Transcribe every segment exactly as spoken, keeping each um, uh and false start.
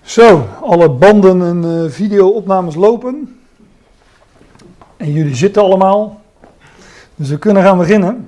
Zo, alle banden en uh, video-opnames lopen. En jullie zitten allemaal. Dus we kunnen gaan beginnen.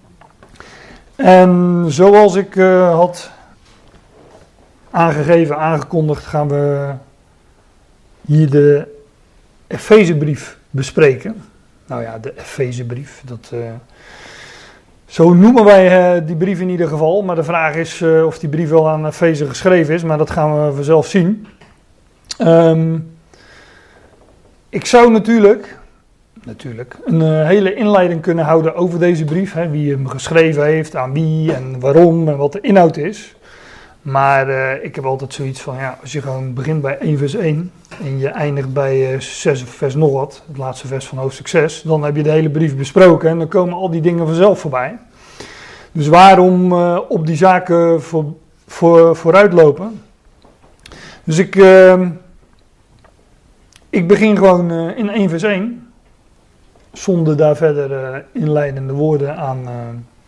En zoals ik uh, had aangegeven, aangekondigd, gaan we hier de Efezebrief bespreken. Nou ja, de Efezebrief, dat... Uh, Zo noemen wij uh, die brief in ieder geval, maar de vraag is uh, of die brief wel aan Efeze geschreven is, maar dat gaan we vanzelf zien. Um, ik zou natuurlijk, natuurlijk een uh, hele inleiding kunnen houden over deze brief, hè, wie hem geschreven heeft, aan wie en waarom en wat de inhoud is. Maar uh, ik heb altijd zoiets van, ja, als je gewoon begint bij één vers één en je eindigt bij uh, zes vers nog wat, het laatste vers van hoofdstuk zes, dan heb je de hele brief besproken en dan komen al die dingen vanzelf voorbij. Dus waarom uh, op die zaken voor, voor, vooruitlopen? Dus ik, uh, ik begin gewoon uh, in één vers één, zonder daar verder uh, inleidende woorden aan... Uh,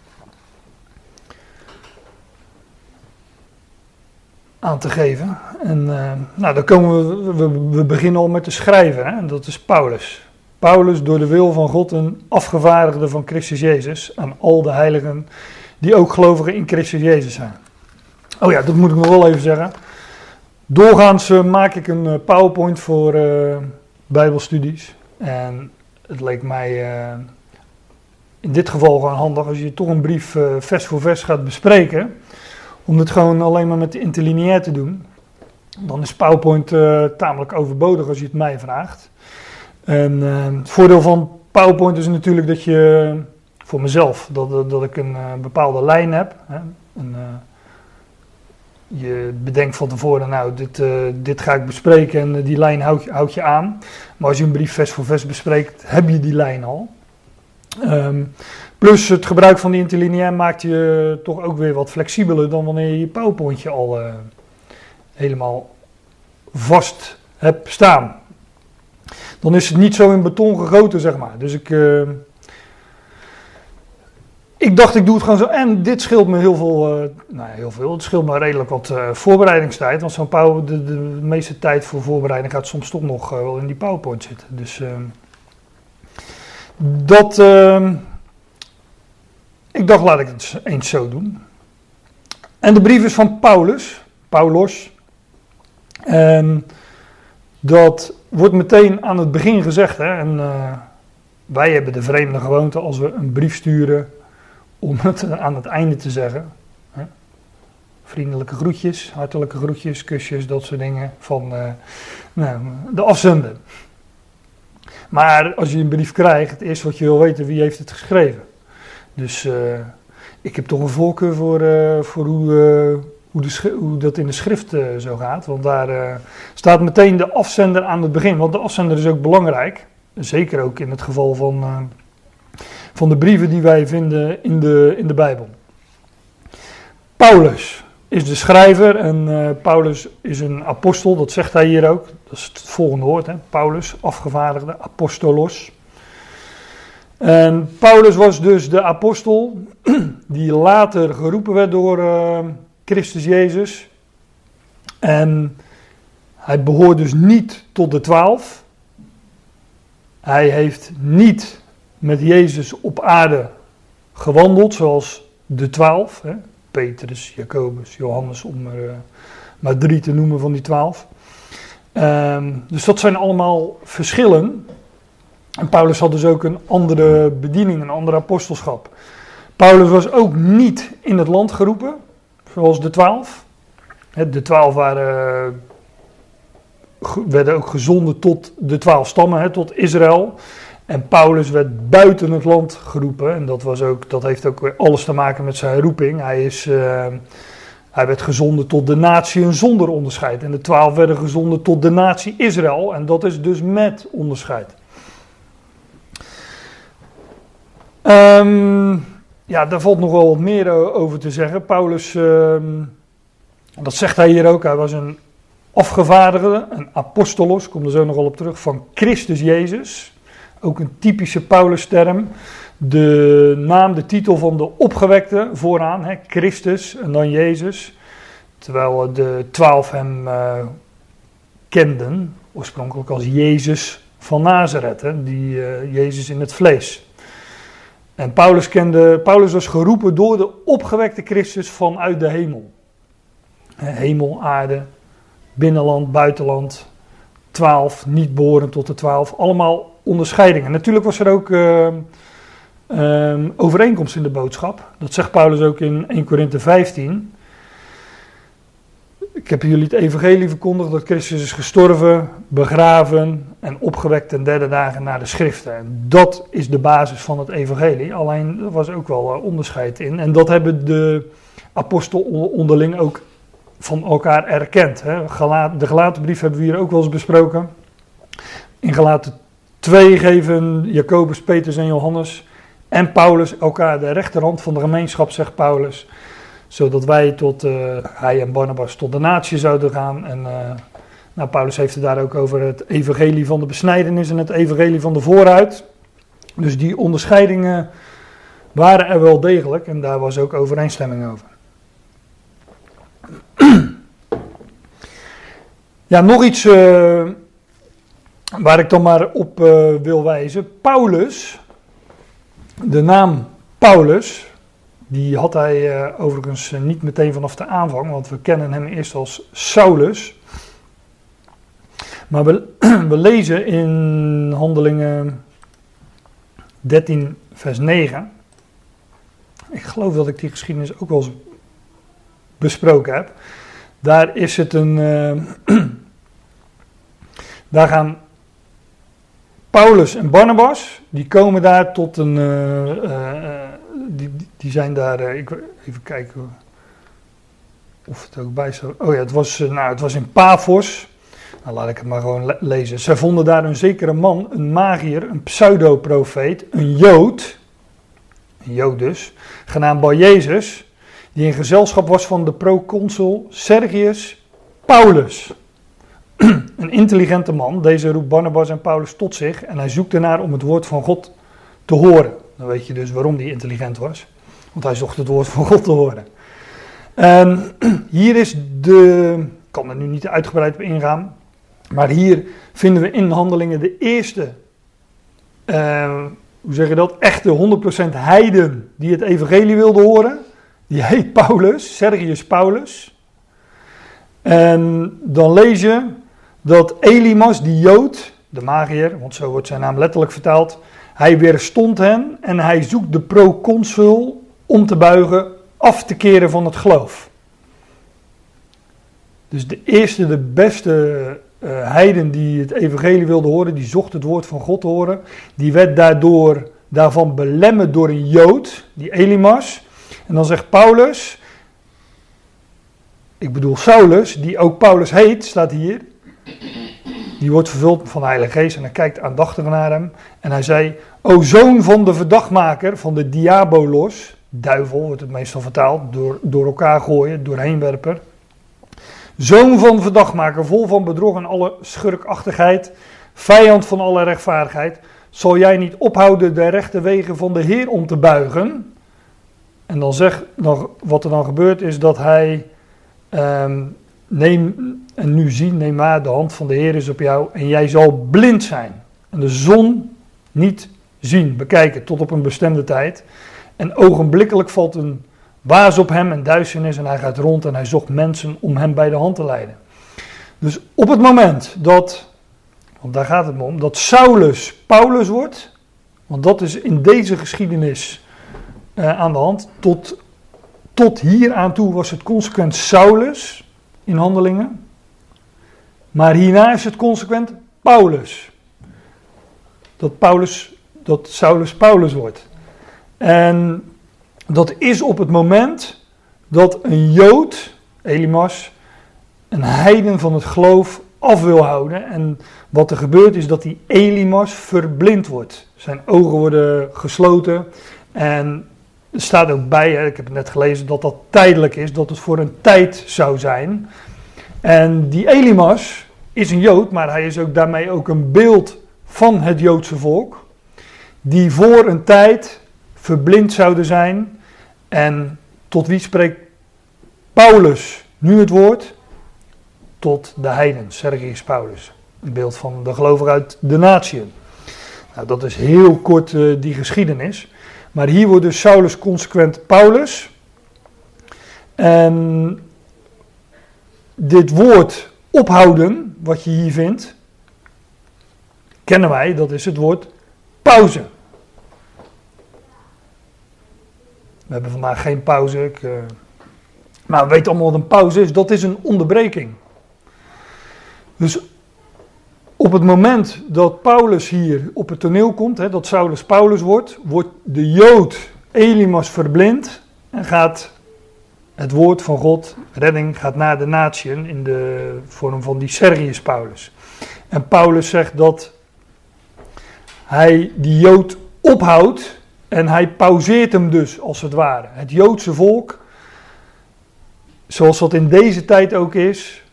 aan te geven. En uh, nou, dan komen we, we, we beginnen al met de schrijver, hè? En dat is Paulus. Paulus, door de wil van God, een afgevaardigde van Christus Jezus, aan al de heiligen die ook gelovigen in Christus Jezus zijn. Oh ja, dat moet ik nog wel even zeggen. Doorgaans uh, maak ik een uh, PowerPoint voor uh, Bijbelstudies. En het leek mij uh, in dit geval gewoon handig als je toch een brief uh, vers voor vers gaat bespreken, om het gewoon alleen maar met de interlineair te doen. Dan is PowerPoint uh, tamelijk overbodig als je het mij vraagt. En uh, het voordeel van PowerPoint is natuurlijk dat je, voor mezelf, dat, dat ik een uh, bepaalde lijn heb. Hè? En, uh, je bedenkt van tevoren, nou, dit, uh, dit ga ik bespreken en uh, die lijn houd, houd je aan. Maar als je een brief vers voor vers bespreekt, heb je die lijn al. Um, Plus het gebruik van die interlineair maakt je toch ook weer wat flexibeler dan wanneer je je PowerPointje al uh, helemaal vast hebt staan. Dan is het niet zo in beton gegoten, zeg maar. Dus ik, uh, ik dacht, ik doe het gewoon zo. En dit scheelt me heel veel, uh, nou ja, heel veel. Het scheelt me redelijk wat uh, voorbereidingstijd. Want zo'n power, de, de meeste tijd voor voorbereiding gaat soms toch nog uh, wel in die PowerPoint zitten. Dus uh, dat... Uh, Ik dacht, laat ik het eens zo doen. En de brief is van Paulus, Paulos. En dat wordt meteen aan het begin gezegd. Hè? En uh, wij hebben de vreemde gewoonte als we een brief sturen om het aan het einde te zeggen. Hè? Vriendelijke groetjes, hartelijke groetjes, kusjes, dat soort dingen van uh, nou, de afzender. Maar als je een brief krijgt, het eerste wat je wil weten, wie heeft het geschreven? Dus uh, ik heb toch een voorkeur voor, uh, voor hoe, uh, hoe, de sch- hoe dat in de schrift uh, zo gaat. Want daar uh, staat meteen de afzender aan het begin. Want de afzender is ook belangrijk. Zeker ook in het geval van, uh, van de brieven die wij vinden in de, in de Bijbel. Paulus is de schrijver en uh, Paulus is een apostel. Dat zegt hij hier ook. Dat is het volgende woord. Hè? Paulus, afgevaardigde, apostolos. En Paulus was dus de apostel die later geroepen werd door uh, Christus Jezus. En hij behoort dus niet tot de twaalf. Hij heeft niet met Jezus op aarde gewandeld zoals de twaalf. Hè? Petrus, Jacobus, Johannes, om er uh, maar drie te noemen van die twaalf. Um, dus dat zijn allemaal verschillen. En Paulus had dus ook een andere bediening, een andere apostelschap. Paulus was ook niet in het land geroepen, zoals de twaalf. De twaalf waren, werden ook gezonden tot de twaalf stammen, tot Israël. En Paulus werd buiten het land geroepen. En dat, was ook, dat heeft ook weer alles te maken met zijn roeping. Hij, is, uh, hij werd gezonden tot de natie zonder onderscheid. En de twaalf werden gezonden tot de natie Israël. En dat is dus met onderscheid. Um, ja, daar valt nog wel wat meer over te zeggen. Paulus, um, dat zegt hij hier ook, hij was een afgevaardigde, een apostolos, ik kom er zo nog wel op terug, van Christus Jezus. Ook een typische Paulus-term. De naam, de titel van de opgewekte vooraan, hè, Christus en dan Jezus. Terwijl de twaalf hem uh, kenden, oorspronkelijk als Jezus van Nazareth, hè, die uh, Jezus in het vlees. En Paulus, kende, Paulus was geroepen door de opgewekte Christus vanuit de hemel. Hemel, aarde, binnenland, buitenland, twaalf, niet behoren tot de twaalf, allemaal onderscheidingen. Natuurlijk was er ook uh, um, overeenkomst in de boodschap. Dat zegt Paulus ook in Eerste Korinthe vijftien. Ik heb jullie het evangelie verkondigd dat Christus is gestorven, begraven en opgewekt ten derde dagen naar de schriften. En dat is de basis van het evangelie. Alleen er was ook wel uh, onderscheid in. En dat hebben de apostelen onderling ook van elkaar erkend. Hè. De Galatenbrief hebben we hier ook wel eens besproken. In Galaten twee geven Jacobus, Petrus en Johannes en Paulus elkaar de rechterhand van de gemeenschap, zegt Paulus. Zodat wij tot, uh, hij en Barnabas tot de natie zouden gaan. En uh, nou, Paulus heeft het daar ook over het evangelie van de besnijdenis en het evangelie van de vooruit. Dus die onderscheidingen waren er wel degelijk en daar was ook overeenstemming over. Ja, nog iets uh, waar ik dan maar op uh, wil wijzen. Paulus, de naam Paulus, die had hij uh, overigens uh, niet meteen vanaf de aanvang, want we kennen hem eerst als Saulus. Maar we, we lezen in Handelingen dertien vers negen. Ik geloof dat ik die geschiedenis ook wel eens besproken heb. Daar is het een... Uh, daar gaan Paulus en Barnabas, die komen daar tot een... Uh, uh, die, die zijn daar... Uh, ik, even kijken of het ook bij staat. Oh ja, het was, uh, nou, het was in Paphos. Nou, laat ik het maar gewoon le- lezen. Zij vonden daar een zekere man, een magier, een pseudoprofeet, een Jood, een Jood dus, genaamd Bar-Jezus, die in gezelschap was van de proconsul Sergius Paulus. Een intelligente man, deze roept Barnabas en Paulus tot zich en hij zoekt ernaar om het woord van God te horen. Dan weet je dus waarom hij intelligent was, want hij zocht het woord van God te horen. En hier is de, ik kan er nu niet uitgebreid op ingaan, maar hier vinden we in Handelingen de eerste, uh, hoe zeg je dat, echte honderd procent heiden die het evangelie wilden horen. Die heet Paulus, Sergius Paulus. En dan lees je dat Elymas, die Jood, de magier, want zo wordt zijn naam letterlijk vertaald, hij weerstond hen en hij zoekt de proconsul om te buigen, af te keren van het geloof. Dus de eerste, de beste uh, heiden die het evangelie wilde horen, die zocht het woord van God te horen, die werd daardoor, daarvan belemmerd door een Jood, die Elymas. En dan zegt Paulus, ik bedoel Saulus, die ook Paulus heet, staat hier. Die wordt vervuld van de Heilige Geest en hij kijkt aandachtig naar hem. En hij zei, o zoon van de verdachtmaker, van de diabolos, duivel wordt het meestal vertaald, door, door elkaar gooien, doorheenwerper. Zoon van verdachtmaker, vol van bedrog en alle schurkachtigheid, vijand van alle rechtvaardigheid, zal jij niet ophouden de rechte wegen van de Heer om te buigen? En dan zegt, dan, wat er dan gebeurt is dat hij, um, neem, en nu zie, neem maar, de hand van de Heer is op jou en jij zal blind zijn. En de zon niet zien, bekijken tot op een bestemde tijd. En ogenblikkelijk valt een waas op hem en duisternis en hij gaat rond en hij zocht mensen om hem bij de hand te leiden. Dus op het moment dat, want daar gaat het me om, dat Saulus Paulus wordt, want dat is in deze geschiedenis uh, aan de hand, tot, tot hier aan toe was het consequent Saulus in Handelingen, maar hierna is het consequent Paulus. Dat Paulus, dat Saulus Paulus wordt. En dat is op het moment dat een Jood, Elymas, een heiden van het geloof af wil houden. En wat er gebeurt is dat die Elymas verblind wordt. Zijn ogen worden gesloten. En er staat ook bij, hè, ik heb het net gelezen, dat dat tijdelijk is. Dat het voor een tijd zou zijn. En die Elymas is een Jood, maar hij is ook daarmee ook een beeld van het Joodse volk. Die voor een tijd verblind zouden zijn. En tot wie spreekt Paulus nu het woord? tot de heiden, Sergius Paulus. Een beeld van de gelovigen uit de natieën. Nou, dat is heel kort uh, die geschiedenis. Maar hier wordt dus Saulus consequent Paulus. En dit woord ophouden, wat je hier vindt, kennen wij, dat is het woord pauze. We hebben vandaag geen pauze. Ik, uh, maar we weten allemaal wat een pauze is. Dat is een onderbreking. Dus op het moment dat Paulus hier op het toneel komt, hè, dat Saulus Paulus wordt, wordt de Jood Elymas verblind en gaat het woord van God, redding, gaat naar de natieën in de vorm van die Sergius Paulus. En Paulus zegt dat hij die Jood ophoudt en hij pauzeert hem dus, als het ware. Het Joodse volk, zoals dat in deze tijd ook is,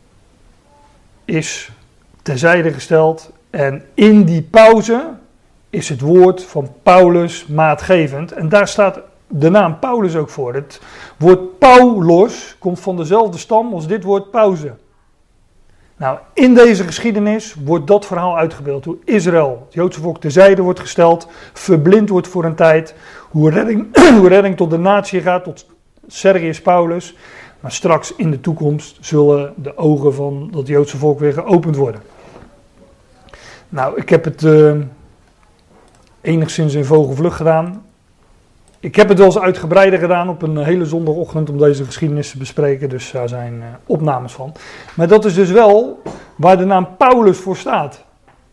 is terzijde gesteld. En in die pauze is het woord van Paulus maatgevend. En daar staat de naam Paulus ook voor. Het woord Paulos komt van dezelfde stam als dit woord pauze. Nou, in deze geschiedenis wordt dat verhaal uitgebeeld. Hoe Israël, het Joodse volk, terzijde wordt gesteld, verblind wordt voor een tijd. Hoe redding, hoe redding tot de natie gaat, tot Sergius Paulus. Maar straks in de toekomst zullen de ogen van dat Joodse volk weer geopend worden. Nou, ik heb het uh, enigszins in vogelvlucht gedaan. Ik heb het wel eens uitgebreider gedaan op een hele zondagochtend om deze geschiedenis te bespreken. Dus daar zijn uh, opnames van. Maar dat is dus wel waar de naam Paulus voor staat.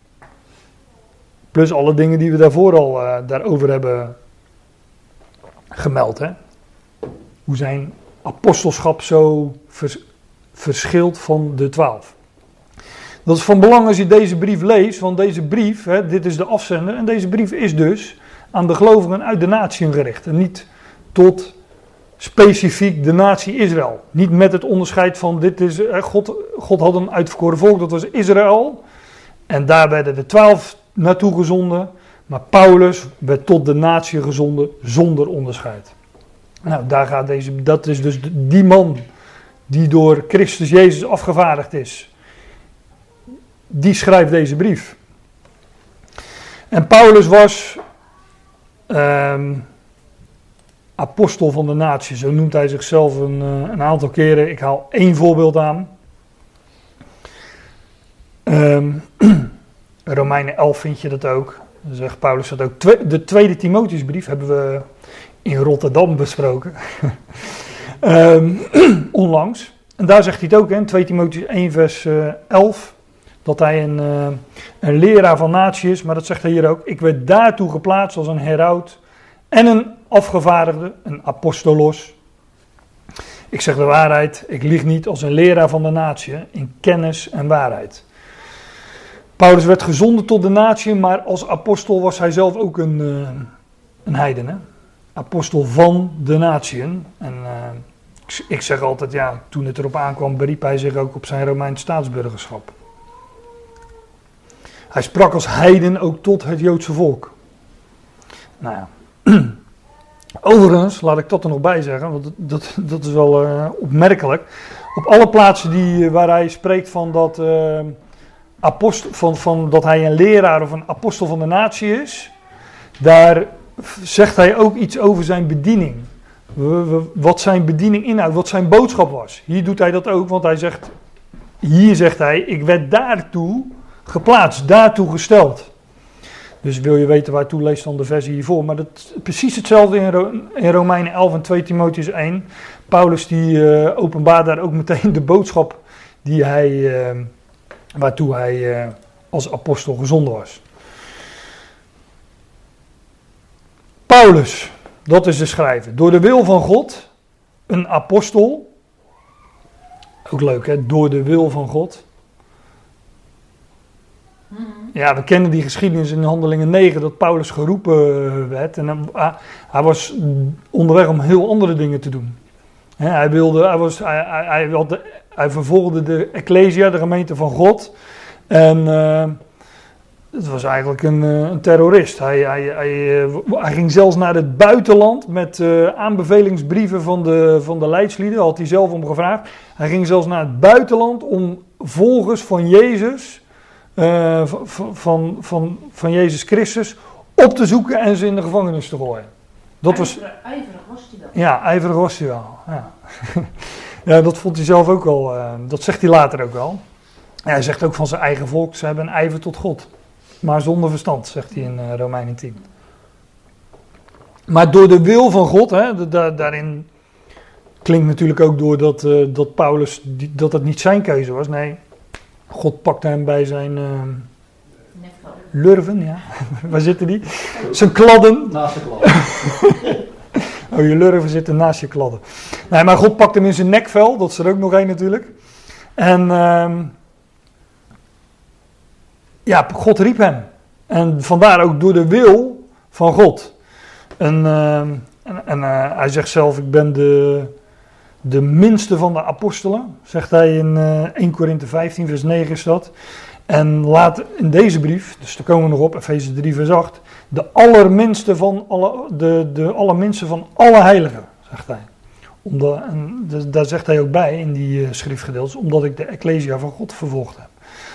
Plus alle dingen die we daarvoor al uh, daarover hebben gemeld. Hè? Hoe zijn apostelschap zo vers- verschilt van de twaalf. Dat is van belang als je deze brief leest, want deze brief, hè, dit is de afzender, en deze brief is dus aan de gelovigen uit de natieën gericht. En niet tot specifiek de natie Israël. Niet met het onderscheid van, dit is, hè, God, God had een uitverkoren volk, dat was Israël. En daar werden de twaalf naartoe gezonden, maar Paulus werd tot de natie gezonden zonder onderscheid. Nou, daar gaat deze, dat is dus die man die door Christus Jezus afgevaardigd is. Die schrijft deze brief. En Paulus was um, apostel van de natie. Zo noemt hij zichzelf een, uh, een aantal keren. Ik haal één voorbeeld aan. Um, Romeinen elf vind je dat ook. Dan zegt Paulus dat ook. Twe- de tweede Timotheusbrief hebben we in Rotterdam besproken. um, onlangs. En daar zegt hij het ook, hè, in twee Timotheus één vers uh, elf. Dat hij een, uh, een leraar van natie is, maar dat zegt hij hier ook. Ik werd daartoe geplaatst als een heraut en een afgevaardigde, een apostolos. Ik zeg de waarheid, ik lieg niet, als een leraar van de natie, in kennis en waarheid. Paulus werd gezonden tot de natie, maar als apostel was hij zelf ook een, uh, een heiden. Hè? Apostel van de natieën. En uh, ik, ik zeg altijd, ja, toen het erop aankwam, beriep hij zich ook op zijn Romeins staatsburgerschap. Hij sprak als heiden ook tot het Joodse volk. Nou ja. Overigens, laat ik dat er nog bij zeggen, want dat, dat is wel uh, opmerkelijk. Op alle plaatsen die, waar hij spreekt van dat, uh, apost, van, van dat hij een leraar of een apostel van de natie is, daar zegt hij ook iets over zijn bediening. Wat zijn bediening inhoudt, wat zijn boodschap was. Hier doet hij dat ook, want hij zegt, hier zegt hij, ik werd daartoe geplaatst, daartoe gesteld. Dus wil je weten waartoe, lees dan de versie hiervoor. Maar dat is precies hetzelfde in, Ro- in Romeinen elf en twee Timotheus één. Paulus die uh, openbaart daar ook meteen de boodschap die hij, uh, waartoe hij uh, als apostel gezonden was. Paulus, dat is de schrijver. Door de wil van God, een apostel. Ook leuk hè, door de wil van God. Ja, we kennen die geschiedenis in Handelingen negen, dat Paulus geroepen werd. En hij, hij was onderweg om heel andere dingen te doen. He, hij, wilde, hij, was, hij, hij, hij, had de, hij vervolgde de Ecclesia, de gemeente van God. En uh, het was eigenlijk een, een terrorist. Hij, hij, hij, hij ging zelfs naar het buitenland met uh, aanbevelingsbrieven van de, van de leidslieden. Daar had hij zelf om gevraagd. Hij ging zelfs naar het buitenland om volgers van Jezus, uh, van, van, van, van Jezus Christus, op te zoeken en ze in de gevangenis te gooien. Dat was, ijverig was hij dan. Ja, ijverig was hij wel. Ja. Ja, dat vond hij zelf ook wel. Uh, dat zegt hij later ook wel. Ja, hij zegt ook van zijn eigen volk, ze hebben een ijver tot God. Maar zonder verstand, zegt hij in uh, Romeinen tien. Maar door de wil van God, hè, de, de, daarin klinkt natuurlijk ook door dat, uh, dat Paulus, die, dat het niet zijn keuze was. Nee, God pakte hem bij zijn uh, lurven, ja. Waar zitten die? Zijn kladden. Naast de kladden. Oh, je lurven zitten naast je kladden. Nee, maar God pakte hem in zijn nekvel, dat is er ook nog één natuurlijk. En uh, ja, God riep hem. En vandaar ook door de wil van God. En, uh, en, en uh, hij zegt zelf, ik ben de, de minste van de apostelen, zegt hij in uh, eerste Korinthe vijftien, vers negen is dat. En laat in deze brief, dus daar komen we nog op, Efeze drie, vers acht, de allerminste van alle, de, de allerminste van alle heiligen, zegt hij. Omdat, en de, daar zegt hij ook bij in die uh, schriftgedeeltes, omdat ik de Ecclesia van God vervolgd heb.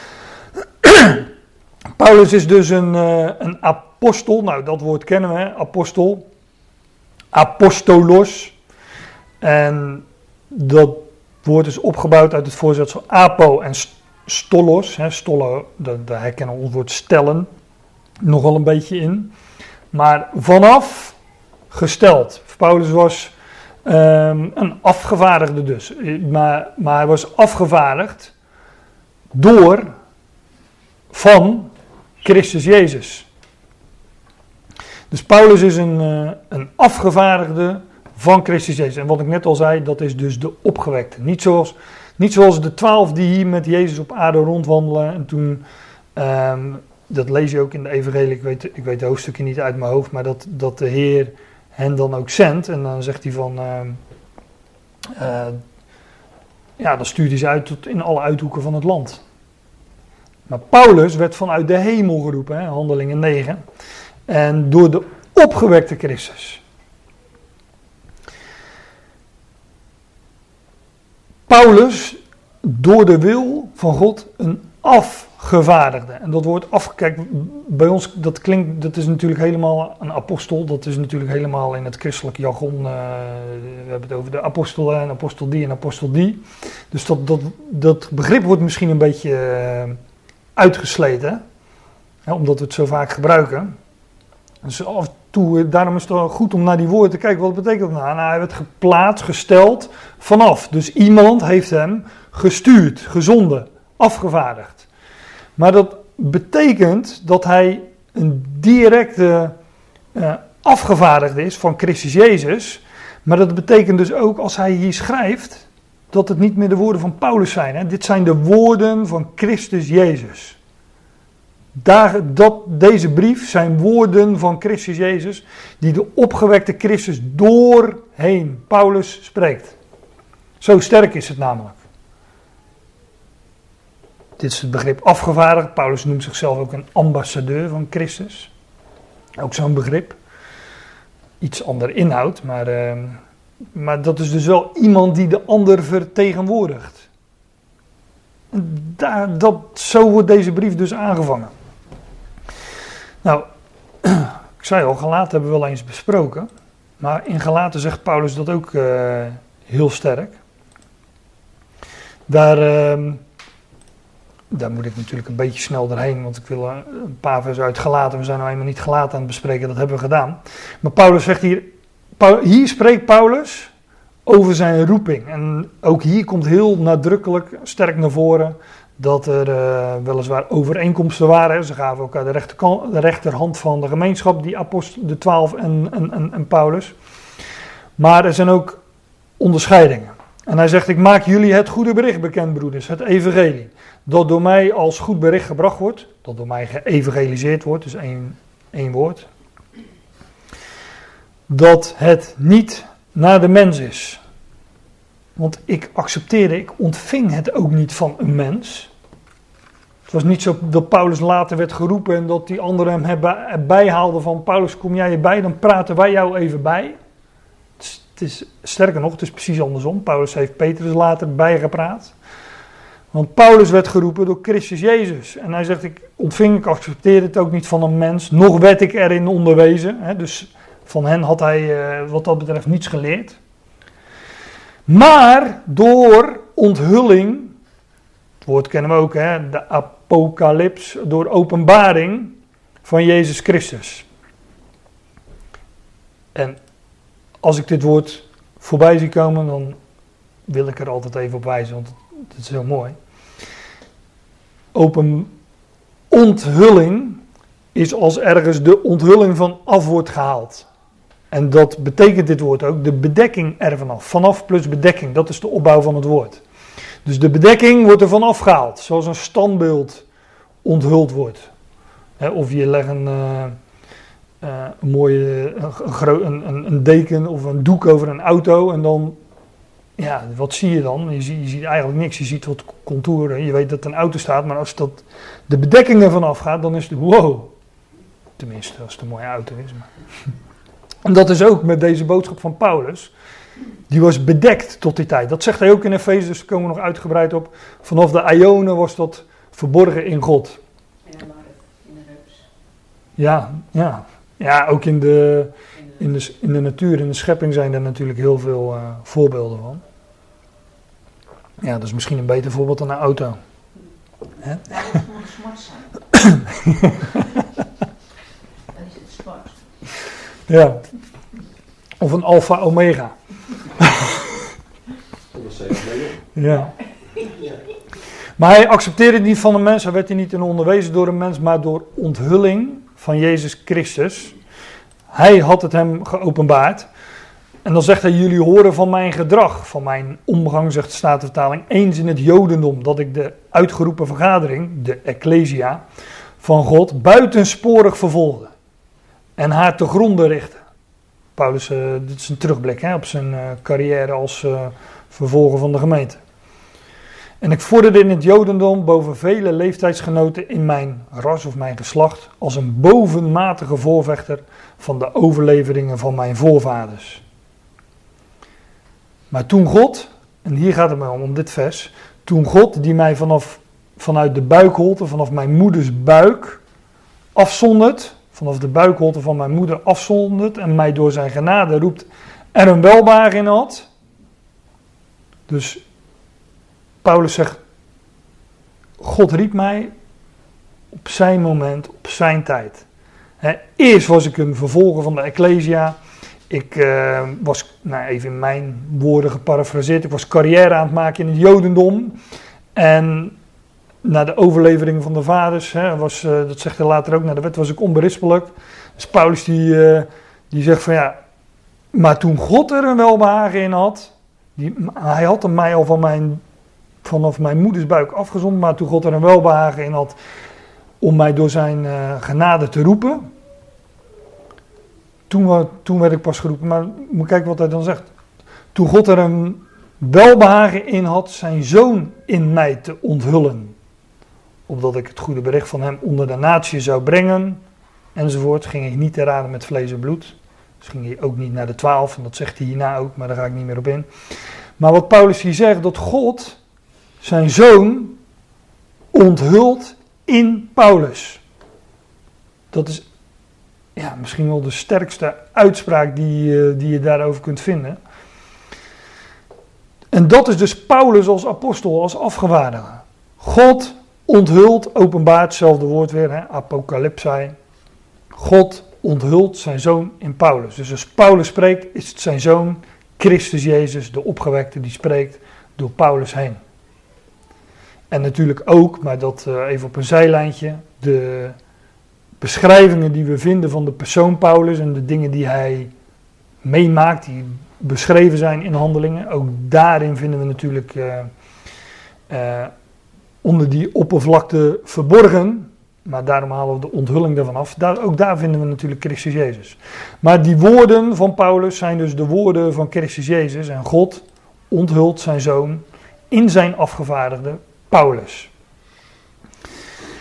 Paulus is dus een, uh, een apostel, nou dat woord kennen we, hè? Apostel, apostolos. En dat woord is opgebouwd uit het voorzetsel apo en stolos. Hè? Stollo, daar herkennen we het woord stellen nogal een beetje in. Maar vanaf gesteld. Paulus was um, een afgevaardigde dus. Maar, maar hij was afgevaardigd door, van Christus Jezus. Dus Paulus is een, uh, een afgevaardigde van Christus Jezus. En wat ik net al zei, dat is dus de opgewekte. Niet zoals, niet zoals de twaalf die hier met Jezus op aarde rondwandelen. En toen, um, dat lees je ook in de evangelie, ik weet, ik weet de hoofdstukken niet uit mijn hoofd, maar dat, dat de Heer hen dan ook zendt. En dan zegt hij van, uh, uh, ja, dan stuurt hij ze uit tot in alle uithoeken van het land. Maar Paulus werd vanuit de hemel geroepen, hè, Handelingen negen. En door de opgewekte Christus. Paulus, door de wil van God, een afgevaardigde. En dat woord af, kijk, bij ons, dat klinkt, dat is natuurlijk helemaal een apostel. Dat is natuurlijk helemaal in het christelijke jargon. Uh, we hebben het over de apostel en apostel die en apostel die. Dus dat, dat, dat begrip wordt misschien een beetje uh, uitgesleten. Hè, omdat we het zo vaak gebruiken. Dus af en toe, daarom is het wel goed om naar die woorden te kijken. Wat betekent dat nou? Nou, hij werd geplaatst, gesteld vanaf. Dus iemand heeft hem gestuurd, gezonden, afgevaardigd. Maar dat betekent dat hij een directe uh, afgevaardigde is van Christus Jezus. Maar dat betekent dus ook, als hij hier schrijft, dat het niet meer de woorden van Paulus zijn. Hè? Dit zijn de woorden van Christus Jezus. Daar, dat, deze brief zijn woorden van Christus Jezus, die de opgewekte Christus doorheen Paulus spreekt. Zo sterk is het namelijk. Dit is het begrip afgevaardigd. Paulus noemt zichzelf ook een ambassadeur van Christus. Ook zo'n begrip. Iets andere inhoud, maar, uh, maar dat is dus wel iemand die de ander vertegenwoordigt. Daar, dat, zo wordt deze brief dus aangevangen. Nou, ik zei al, Galaten hebben we wel eens besproken. Maar in Galaten zegt Paulus dat ook uh, heel sterk. Daar, uh, daar moet ik natuurlijk een beetje snel doorheen, want ik wil uh, een paar versen uit Galaten. We zijn nou eenmaal niet Galaten aan het bespreken, dat hebben we gedaan. Maar Paulus zegt hier, hier spreekt Paulus over zijn roeping. En ook hier komt heel nadrukkelijk, sterk naar voren, dat er uh, weliswaar overeenkomsten waren. Ze gaven elkaar de, rechterkant, de rechterhand van de gemeenschap, die apostel, de twaalf en, en, en, en Paulus. Maar er zijn ook onderscheidingen. En hij zegt, ik maak jullie het goede bericht bekend, broeders, het evangelie. Dat door mij als goed bericht gebracht wordt, dat door mij geëvangeliseerd wordt, dus één, één woord. Dat het niet naar de mens is. Want ik accepteerde, ik ontving het ook niet van een mens. Het was niet zo dat Paulus later werd geroepen en dat die anderen hem hebben- erbij haalden van Paulus, kom jij erbij, dan praten wij jou even bij. Het is, het is, sterker nog, het is precies andersom. Paulus heeft Petrus later bijgepraat. Want Paulus werd geroepen door Christus Jezus. En hij zegt, ik ontving, ik accepteerde het ook niet van een mens, nog werd ik erin onderwezen. Hè, dus van hen had hij uh, wat dat betreft niets geleerd. Maar door onthulling, het woord kennen we ook, hè, de apocalyps, door openbaring van Jezus Christus. En als ik dit woord voorbij zie komen, dan wil ik er altijd even op wijzen, want het is heel mooi. Open onthulling is als ergens de onthulling van af wordt gehaald. En dat betekent dit woord ook, de bedekking er vanaf. Vanaf plus bedekking, dat is de opbouw van het woord. Dus de bedekking wordt er vanaf gehaald, zoals een standbeeld onthuld wordt. He, of je legt een, uh, uh, een mooie een, een, een deken of een doek over een auto en dan, ja, wat zie je dan? Je ziet, je ziet eigenlijk niks, je ziet wat contouren, je weet dat er een auto staat, maar als dat, de bedekking er vanaf gaat, dan is het wow. Tenminste, als het een mooie auto is. Maar. En dat is ook met deze boodschap van Paulus. Die was bedekt tot die tijd. Dat zegt hij ook in Efeze, dus daar komen we nog uitgebreid op. Vanaf de Ionen was dat verborgen in God. En dan in de reus. Ja, ja. Ja, ook in de, in, de, in de natuur, in de schepping zijn er natuurlijk heel veel uh, voorbeelden van. Ja, dat is misschien een beter voorbeeld dan een auto. Hè? Ja, dat moet gewoon smart zijn. Dat is het smart. Ja. Of een Alfa Omega. Ja. Maar hij accepteerde het niet van een mens, hij werd hier niet in onderwezen door een mens, maar door onthulling van Jezus Christus. Hij had het hem geopenbaard. En dan zegt hij, jullie horen van mijn gedrag, van mijn omgang, zegt de Statenvertaling, eens in het Jodendom, dat ik de uitgeroepen vergadering, de Ecclesia, van God buitensporig vervolgde. En haar te gronden richtte. Paulus, uh, dit is een terugblik hè, op zijn uh, carrière als uh, vervolger van de gemeente. En ik vorderde in het Jodendom boven vele leeftijdsgenoten in mijn ras of mijn geslacht als een bovenmatige voorvechter van de overleveringen van mijn voorvaders. Maar toen God, en hier gaat het mij om, om dit vers, toen God die mij vanaf, vanuit de buikholte, vanaf mijn moeders buik afzondert, vanaf de buikholte van mijn moeder afzondert en mij door zijn genade roept er een welbehagen in had. Dus Paulus zegt, God riep mij op zijn moment, op zijn tijd. He, eerst was ik een vervolger van de Ecclesia. Ik uh, was, nou even in mijn woorden geparafraseerd, ik was carrière aan het maken in het Jodendom. En na de overlevering van de vaders, hè, was, uh, dat zegt hij later ook, na de wet was ik onberispelijk. Dus Paulus die, uh, die zegt van ja, maar toen God er een welbehagen in had, die, hij had hem mij al van mijn, vanaf mijn moeders buik afgezond, maar toen God er een welbehagen in had om mij door zijn uh, genade te roepen, toen, toen werd ik pas geroepen. Maar moet kijken wat hij dan zegt. Toen God er een welbehagen in had zijn zoon in mij te onthullen, opdat ik het goede bericht van hem onder de natie zou brengen, enzovoort, ging hij niet te raden met vlees en bloed. Dus ging hij ook niet naar de twaalf, en dat zegt hij hierna ook, maar daar ga ik niet meer op in. Maar wat Paulus hier zegt, dat God zijn zoon onthult in Paulus. Dat is ja, misschien wel de sterkste uitspraak die, die je daarover kunt vinden. En dat is dus Paulus als apostel, als afgevaardigde. God onthult, openbaart, hetzelfde woord weer, hè, apocalypsai. God onthult zijn zoon in Paulus. Dus als Paulus spreekt, is het zijn zoon, Christus Jezus, de opgewekte, die spreekt door Paulus heen. En natuurlijk ook, maar dat uh, even op een zijlijntje, de beschrijvingen die we vinden van de persoon Paulus en de dingen die hij meemaakt, die beschreven zijn in Handelingen, ook daarin vinden we natuurlijk uh, uh, onder die oppervlakte verborgen, maar daarom halen we de onthulling daarvan af. Daar, ook daar vinden we natuurlijk Christus Jezus. Maar die woorden van Paulus zijn dus de woorden van Christus Jezus en God onthult zijn zoon in zijn afgevaardigde Paulus.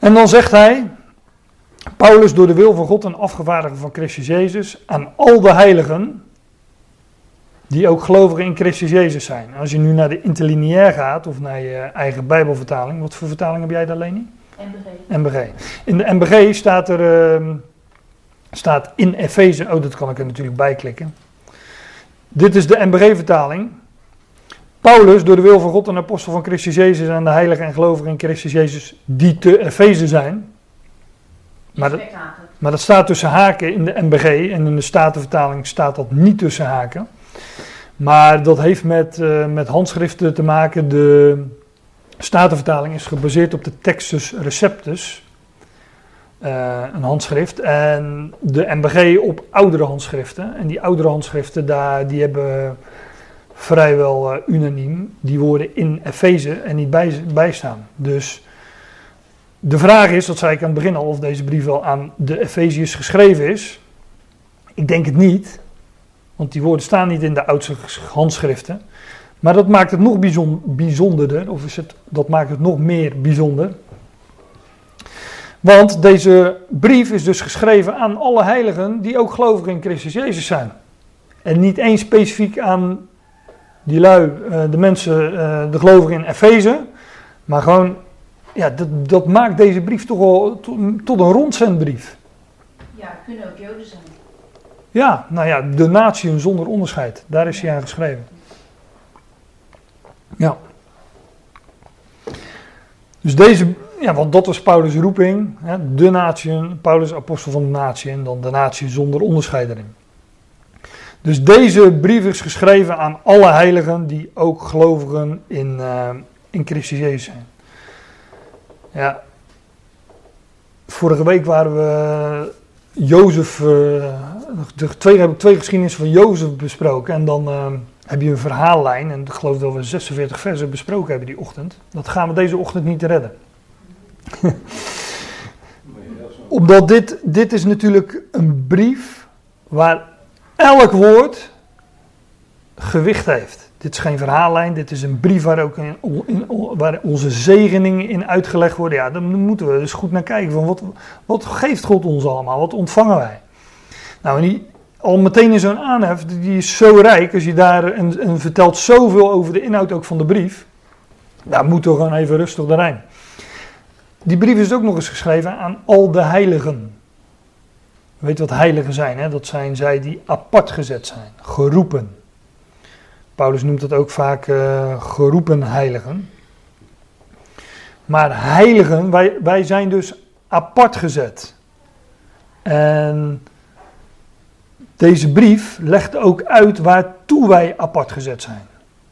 En dan zegt hij, Paulus door de wil van God en afgevaardigde van Christus Jezus, aan al de heiligen die ook gelovigen in Christus Jezus zijn. Als je nu naar de interlineair gaat of naar je eigen Bijbelvertaling, wat voor vertaling heb jij daar, Leni? N B G. N B G. In de N B G staat er, uh, staat in Efeze, oh dat kan ik er natuurlijk bij klikken. Dit is de N B G-vertaling. Paulus, door de wil van God en apostel van Christus Jezus aan de heiligen en gelovigen in Christus Jezus die te Efeze zijn. Maar dat, maar dat staat tussen haken in de N B G en in de Statenvertaling staat dat niet tussen haken. Maar dat heeft met, uh, met handschriften te maken. De Statenvertaling is gebaseerd op de Textus Receptus, uh, een handschrift. En de N B G op oudere handschriften. En die oudere handschriften, daar, die hebben vrijwel uh, unaniem die woorden in Efeze en niet bij, bij staan. Dus de vraag is, dat zei ik aan het begin al, of deze brief wel aan de Efeziërs geschreven is. Ik denk het niet, want die woorden staan niet in de oudste handschriften. Maar dat maakt het nog bijzon, bijzonderder, of is het, dat maakt het nog meer bijzonder. Want deze brief is dus geschreven aan alle heiligen die ook gelovig in Christus Jezus zijn. En niet eens specifiek aan die lui, de mensen, de gelovigen in Efeze, maar gewoon, ja, dat, dat maakt deze brief toch wel tot, tot een rondzendbrief. Ja, het kunnen ook Joden zijn. Ja, nou ja, de natieën zonder onderscheid, daar is hij aan geschreven. Ja. Dus deze, ja, want dat was Paulus' roeping, hè, de natieën, Paulus apostel van de natie en dan de natie zonder onderscheid erin. Dus deze brief is geschreven aan alle heiligen die ook gelovigen in, uh, in Christus Jezus zijn. Ja, vorige week waren we Jozef, uh, de twee, heb ik twee geschiedenissen van Jozef besproken en dan uh, heb je een verhaallijn en ik geloof dat we zesenveertig versen besproken hebben die ochtend. Dat gaan we deze ochtend niet redden. Omdat dit, dit is natuurlijk een brief waar elk woord gewicht heeft. Dit is geen verhaallijn, dit is een brief waar ook in, in, waar onze zegeningen in uitgelegd worden. Ja, daar moeten we dus goed naar kijken. Van wat, wat geeft God ons allemaal? Wat ontvangen wij? Nou, en die, al meteen in zo'n aanhef, die is zo rijk. Als je daar en, en vertelt zoveel over de inhoud ook van de brief. Daar moeten we gewoon even rustig doorheen. Die brief is ook nog eens geschreven aan al de heiligen. Weet wat heiligen zijn, hè? Dat zijn zij die apart gezet zijn, geroepen. Paulus noemt dat ook vaak uh, geroepen heiligen. Maar heiligen, wij, wij zijn dus apart gezet. En deze brief legt ook uit waartoe wij apart gezet zijn.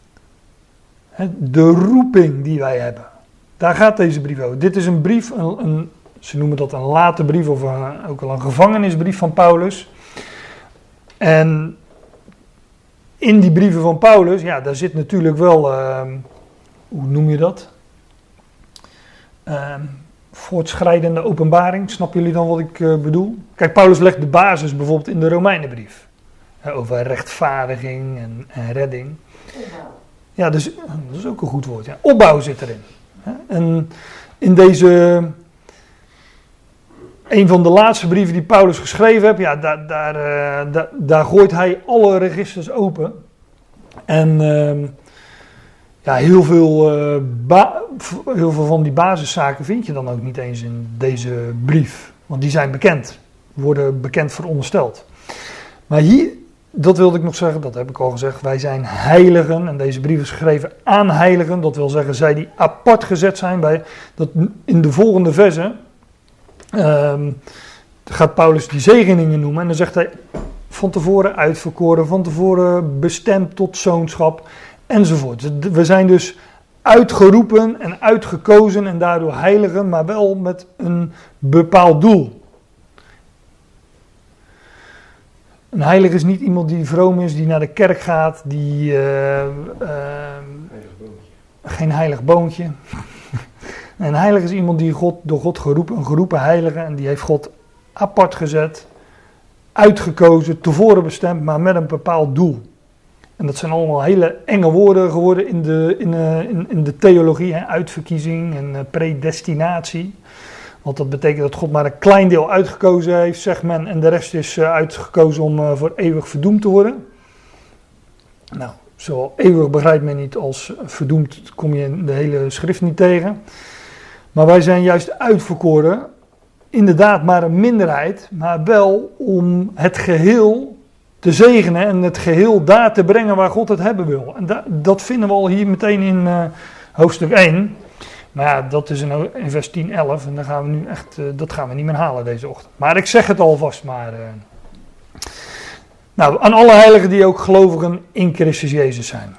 De roeping die wij hebben. Daar gaat deze brief over. Dit is een brief, een, een, ze noemen dat een late brief of een, ook al een gevangenisbrief van Paulus. En in die brieven van Paulus, ja, daar zit natuurlijk wel, uh, hoe noem je dat? Uh, voortschrijdende openbaring, snappen jullie dan wat ik uh, bedoel? Kijk, Paulus legt de basis bijvoorbeeld in de Romeinenbrief. Uh, over rechtvaardiging en, en redding. Opbouw. Ja, dus, dat is ook een goed woord. Ja. Opbouw zit erin. En in deze, een van de laatste brieven die Paulus geschreven heeft, ja, daar, daar, uh, daar, daar gooit hij alle registers open. En uh, ja, heel veel, uh, ba- heel veel van die basiszaken vind je dan ook niet eens in deze brief. Want die zijn bekend, worden bekend verondersteld. Maar hier, dat wilde ik nog zeggen, dat heb ik al gezegd, wij zijn heiligen en deze brief is geschreven aan heiligen. Dat wil zeggen, zij die apart gezet zijn bij, dat in de volgende verse um, gaat Paulus die zegeningen noemen. En dan zegt hij, van tevoren uitverkoren, van tevoren bestemd tot zoonschap enzovoort. We zijn dus uitgeroepen en uitgekozen en daardoor heiligen, maar wel met een bepaald doel. Een heilige is niet iemand die vroom is, die naar de kerk gaat, die... Uh, uh, heilig boontje. Geen heilig boontje. Een heilige is iemand die God, door God geroepen, een geroepen heilige, en die heeft God apart gezet, uitgekozen, tevoren bestemd, maar met een bepaald doel. En dat zijn allemaal hele enge woorden geworden in de, in, uh, in, in de theologie, hè? Uitverkiezing en uh, predestinatie. Want dat betekent dat God maar een klein deel uitgekozen heeft, zegt men, en de rest is uh, uitgekozen om uh, voor eeuwig verdoemd te worden. Nou, zowel eeuwig begrijpt men niet als verdoemd kom je in de hele schrift niet tegen. Maar wij zijn juist uitverkoren, inderdaad maar een minderheid, maar wel om het geheel te zegenen en het geheel daar te brengen waar God het hebben wil. En da- dat vinden we al hier meteen in uh, hoofdstuk één. Maar ja, dat is in, in vers tien, elf en dan gaan we nu echt, uh, dat gaan we niet meer halen deze ochtend. Maar ik zeg het alvast maar. Uh, nou, aan alle heiligen die ook gelovigen in Christus Jezus zijn.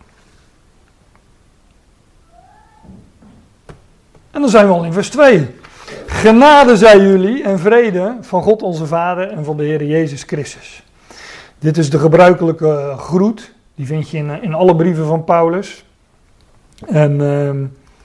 En dan zijn we al in vers twee. Genade zij jullie en vrede van God onze Vader en van de Heer Jezus Christus. Dit is de gebruikelijke groet. Die vind je in, in alle brieven van Paulus. En uh,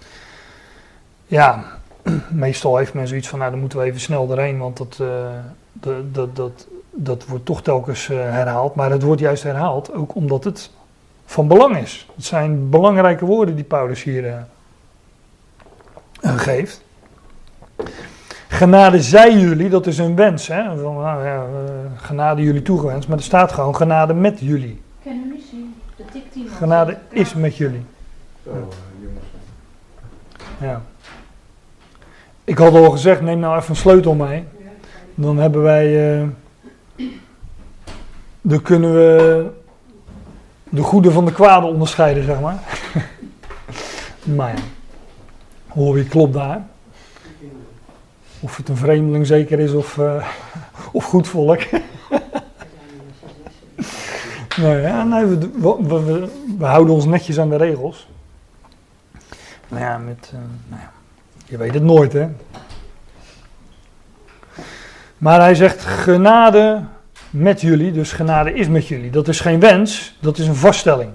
ja, meestal heeft men zoiets van, nou dan moeten we even snel erheen, want dat, uh, dat, dat, dat, dat wordt toch telkens uh, herhaald. Maar het wordt juist herhaald, ook omdat het van belang is. Het zijn belangrijke woorden die Paulus hier uh, geeft. Genade zij jullie, dat is een wens. Hè? Van, nou ja, genade jullie toegewenst, maar er staat gewoon genade met jullie. Kan u niet zien, de tikt iemand. Genade is met jullie. Zo, uh, jongens. Ja. Ik had al gezegd, neem nou even een sleutel mee. Dan hebben wij, uh, dan kunnen we de goede van de kwade onderscheiden, zeg maar. Maar ja, hoor wie klopt daar. Of het een vreemdeling zeker is of, uh, of goed volk. Nee, ja, nee we, we, we, we houden ons netjes aan de regels. Maar ja, met, uh, nou ja, je weet het nooit, hè. Maar hij zegt genade met jullie, dus genade is met jullie. Dat is geen wens, dat is een vaststelling.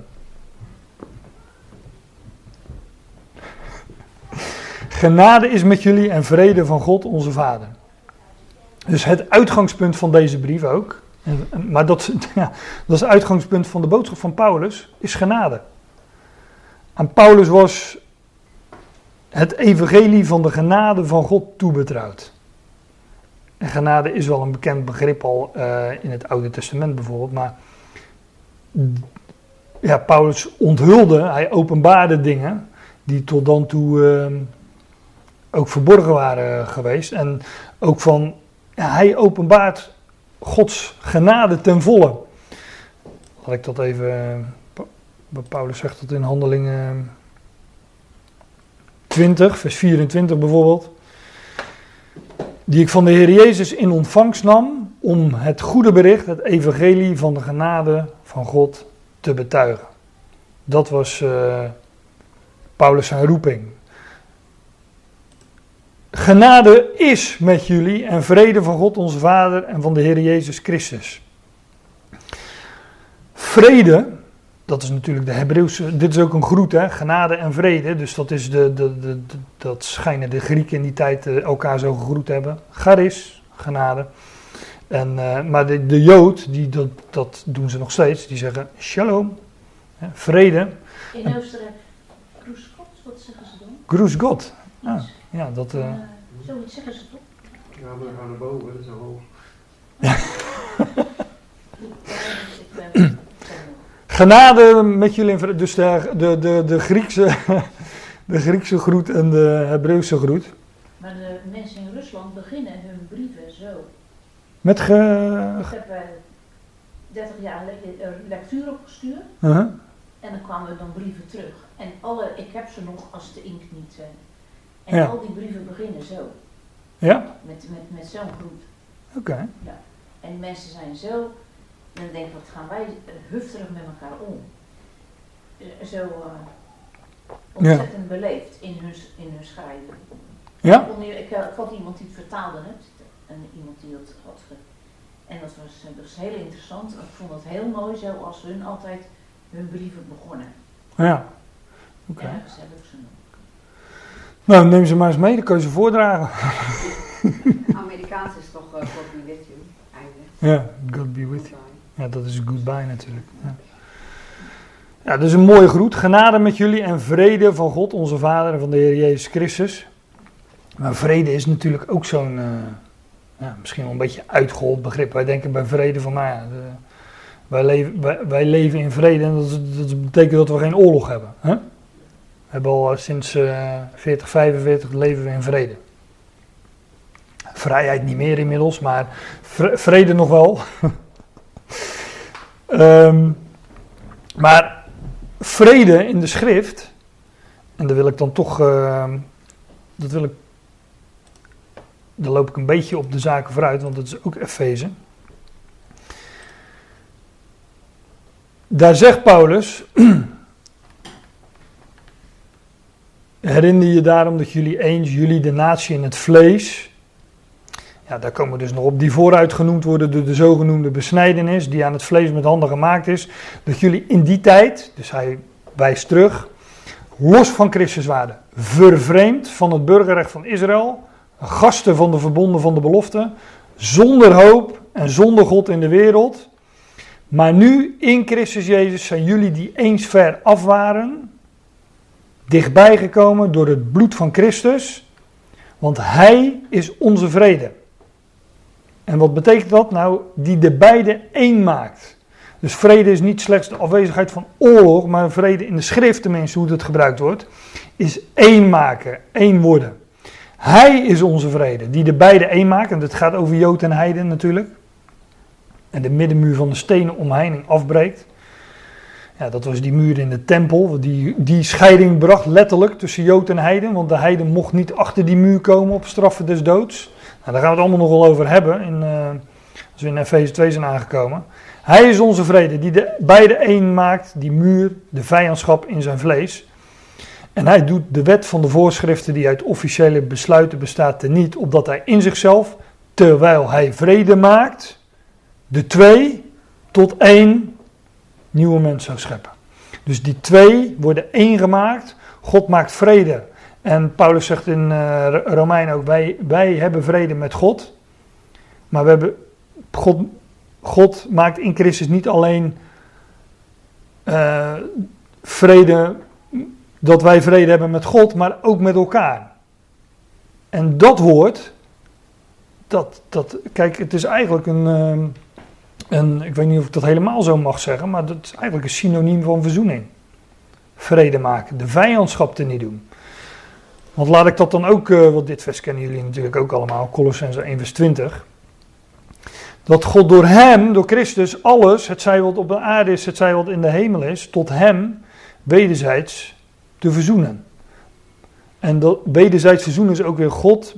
Genade is met jullie en vrede van God onze Vader. Dus het uitgangspunt van deze brief ook, maar dat, ja, dat is het uitgangspunt van de boodschap van Paulus, is genade. Aan Paulus was het evangelie van de genade van God toebetrouwd. En genade is wel een bekend begrip al uh, in het Oude Testament bijvoorbeeld, maar ja, Paulus onthulde, hij openbaarde dingen die tot dan toe uh, ook verborgen waren geweest. En ook van, ja, hij openbaart Gods genade ten volle. Laat ik dat even, uh, Paulus zegt dat in Handelingen twintig, vers vierentwintig bijvoorbeeld. Die ik van de Heer Jezus in ontvangst nam om het goede bericht, het evangelie van de genade van God te betuigen. Dat was uh, Paulus zijn roeping. Genade is met jullie en vrede van God onze Vader en van de Heer Jezus Christus. Vrede, dat is natuurlijk de Hebreeuwse, dit is ook een groet, hè, genade en vrede. Dus dat, is de, de, de, de, dat schijnen de Grieken in die tijd uh, elkaar zo gegroet hebben. Charis, genade. En, uh, maar de, de Jood, die, dat, dat doen ze nog steeds, die zeggen shalom, hè, vrede. In Oostenrijk, Groes God, wat zeggen ze dan? Groes God. Ah, ja, dat... Uh, uh, zoiets zeggen ze toch? Ja, maar we gaan naar boven, dat is al hoog. Genade met jullie, dus de, de, de, de, Griekse, de Griekse groet en de Hebreeuwse groet. Maar de mensen in Rusland beginnen hun brieven zo. Met ge... Ik heb uh, dertig jaar geleden een lectuur opgestuurd. Uh-huh. En dan kwamen dan brieven terug. En alle, ik heb ze nog als de inkt niet. Uh, en ja. al die brieven beginnen zo. Ja? Met, met, met zo'n groet. Oké. Okay. Ja. En mensen zijn zo... En dan denk ik, wat gaan wij hufterig met elkaar om. Zo uh, ontzettend ja. beleefd in hun, in hun schrijven. Ja? Ik, ik had iemand die het vertaalde het. En iemand die dat had. Ge, en dat was, dat was heel interessant. Ik vond het heel mooi zo als hun altijd hun brieven begonnen. Ja. Oké. Okay. Ja, gezellig zo. Nou, neem ze maar eens mee, dan kun je ze voordragen. Amerikaans is toch uh, God be with you, eigenlijk. Ja, God be with you. Ja, dat is goodbye natuurlijk. Ja. Ja, dat is een mooie groet. Genade met jullie en vrede van God, onze Vader en van de Heer Jezus Christus. Maar vrede is natuurlijk ook zo'n, uh, ja, misschien wel een beetje uitgehold begrip. Wij denken bij vrede van, nou ja, de, wij, leven, wij, wij leven in vrede en dat, dat betekent dat we geen oorlog hebben. Hè? We hebben al sinds uh, veertig, vijfenveertig leven we in vrede. Vrijheid niet meer inmiddels, maar vrede nog wel. um, maar vrede in de schrift, en daar wil ik dan toch, uh, dat wil ik, daar loop ik een beetje op de zaken vooruit, want dat is ook Efeze. Daar zegt Paulus, herinner je daarom dat jullie eens, jullie de natie in het vlees, ja, daar komen we dus nog op, die vooruit genoemd worden door de zogenoemde besnijdenis, die aan het vlees met handen gemaakt is, dat jullie in die tijd, dus hij wijst terug, los van Christus waren, vervreemd van het burgerrecht van Israël, gasten van de verbonden van de belofte, zonder hoop en zonder God in de wereld. Maar nu in Christus Jezus zijn jullie die eens ver af waren, dichtbij gekomen door het bloed van Christus, want Hij is onze vrede. En wat betekent dat? Nou, die de beide één maakt. Dus vrede is niet slechts de afwezigheid van oorlog, maar vrede in de schrift, tenminste hoe het gebruikt wordt, is één maken, één worden. Hij is onze vrede, die de beide één maakt. En dat gaat over Jood en Heiden natuurlijk. En de middenmuur van de stenen omheining afbreekt. Ja, dat was die muur in de tempel, die, die scheiding bracht letterlijk tussen Jood en Heiden. Want de Heiden mocht niet achter die muur komen op straffe des doods. Nou, daar gaan we het allemaal nog wel over hebben, in, uh, als we in Efeze twee zijn aangekomen. Hij is onze vrede, die de beide één maakt, die muur, de vijandschap in zijn vlees. En hij doet de wet van de voorschriften die uit officiële besluiten bestaat teniet, opdat hij in zichzelf, terwijl hij vrede maakt, de twee tot één nieuwe mens zou scheppen. Dus die twee worden één gemaakt, God maakt vrede. En Paulus zegt in uh, Romeinen ook, wij, wij hebben vrede met God, maar we hebben, God, God maakt in Christus niet alleen uh, vrede, dat wij vrede hebben met God, maar ook met elkaar. En dat woord, dat, dat, kijk, het is eigenlijk een, um, een, ik weet niet of ik dat helemaal zo mag zeggen, maar dat is eigenlijk een synoniem van verzoening. Vrede maken, de vijandschap te niet doen. Want laat ik dat dan ook, uh, want dit vers kennen jullie natuurlijk ook allemaal, Kolossenzen één vers twintig. Dat God door hem, door Christus, alles, het zij wat op de aarde is, het zij wat in de hemel is, tot hem wederzijds te verzoenen. En dat wederzijds verzoenen is ook weer God,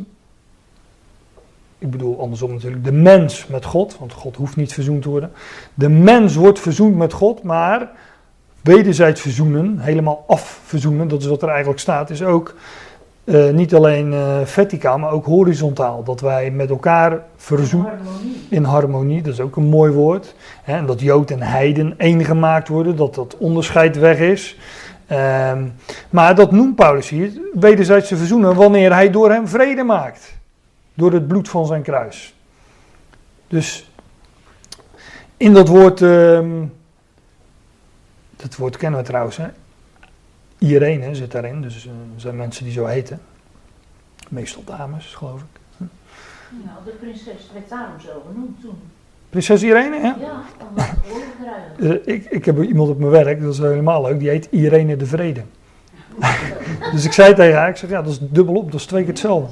ik bedoel andersom natuurlijk, de mens met God, want God hoeft niet verzoend te worden. De mens wordt verzoend met God, maar wederzijds verzoenen, helemaal afverzoenen, dat is wat er eigenlijk staat, is ook uh, niet alleen uh, verticaal, maar ook horizontaal. Dat wij met elkaar verzoenen. In harmonie. In harmonie, dat is ook een mooi woord. Hè, en dat Jood en Heiden één gemaakt worden, dat dat onderscheid weg is. Um, maar dat noemt Paulus hier, wederzijds te verzoenen, wanneer hij door hem vrede maakt. Door het bloed van zijn kruis. Dus in dat woord, um, dat woord kennen we trouwens, hè? Irene zit daarin, dus uh, er zijn mensen die zo heten. Meestal dames, geloof ik. Hm? Ja, de prinses werd daarom zo genoemd toen. Prinses Irene, ja? Ja, omdat het oorlog eruit. Uh, ik, ik heb iemand op mijn werk, dat is helemaal leuk, die heet Irene de Vrede. Dus ik zei tegen haar, ik zeg ja, dat is dubbelop, dat is twee keer hetzelfde.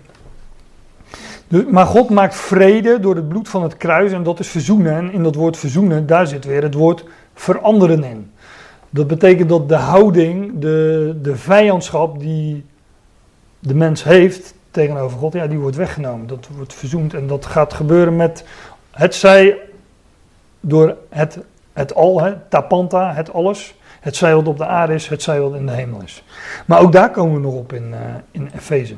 Dus, maar God maakt vrede door het bloed van het kruis en dat is verzoenen. En in dat woord verzoenen, daar zit weer het woord veranderen in. Dat betekent dat de houding, de, de vijandschap die de mens heeft tegenover God, ja, die wordt weggenomen. Dat wordt verzoend en dat gaat gebeuren met het zij door het, het al, hè, tapanta, het alles. Het zij wat op de aarde is, het zij wat in de hemel is. Maar ook daar komen we nog op in, uh, in Efeze.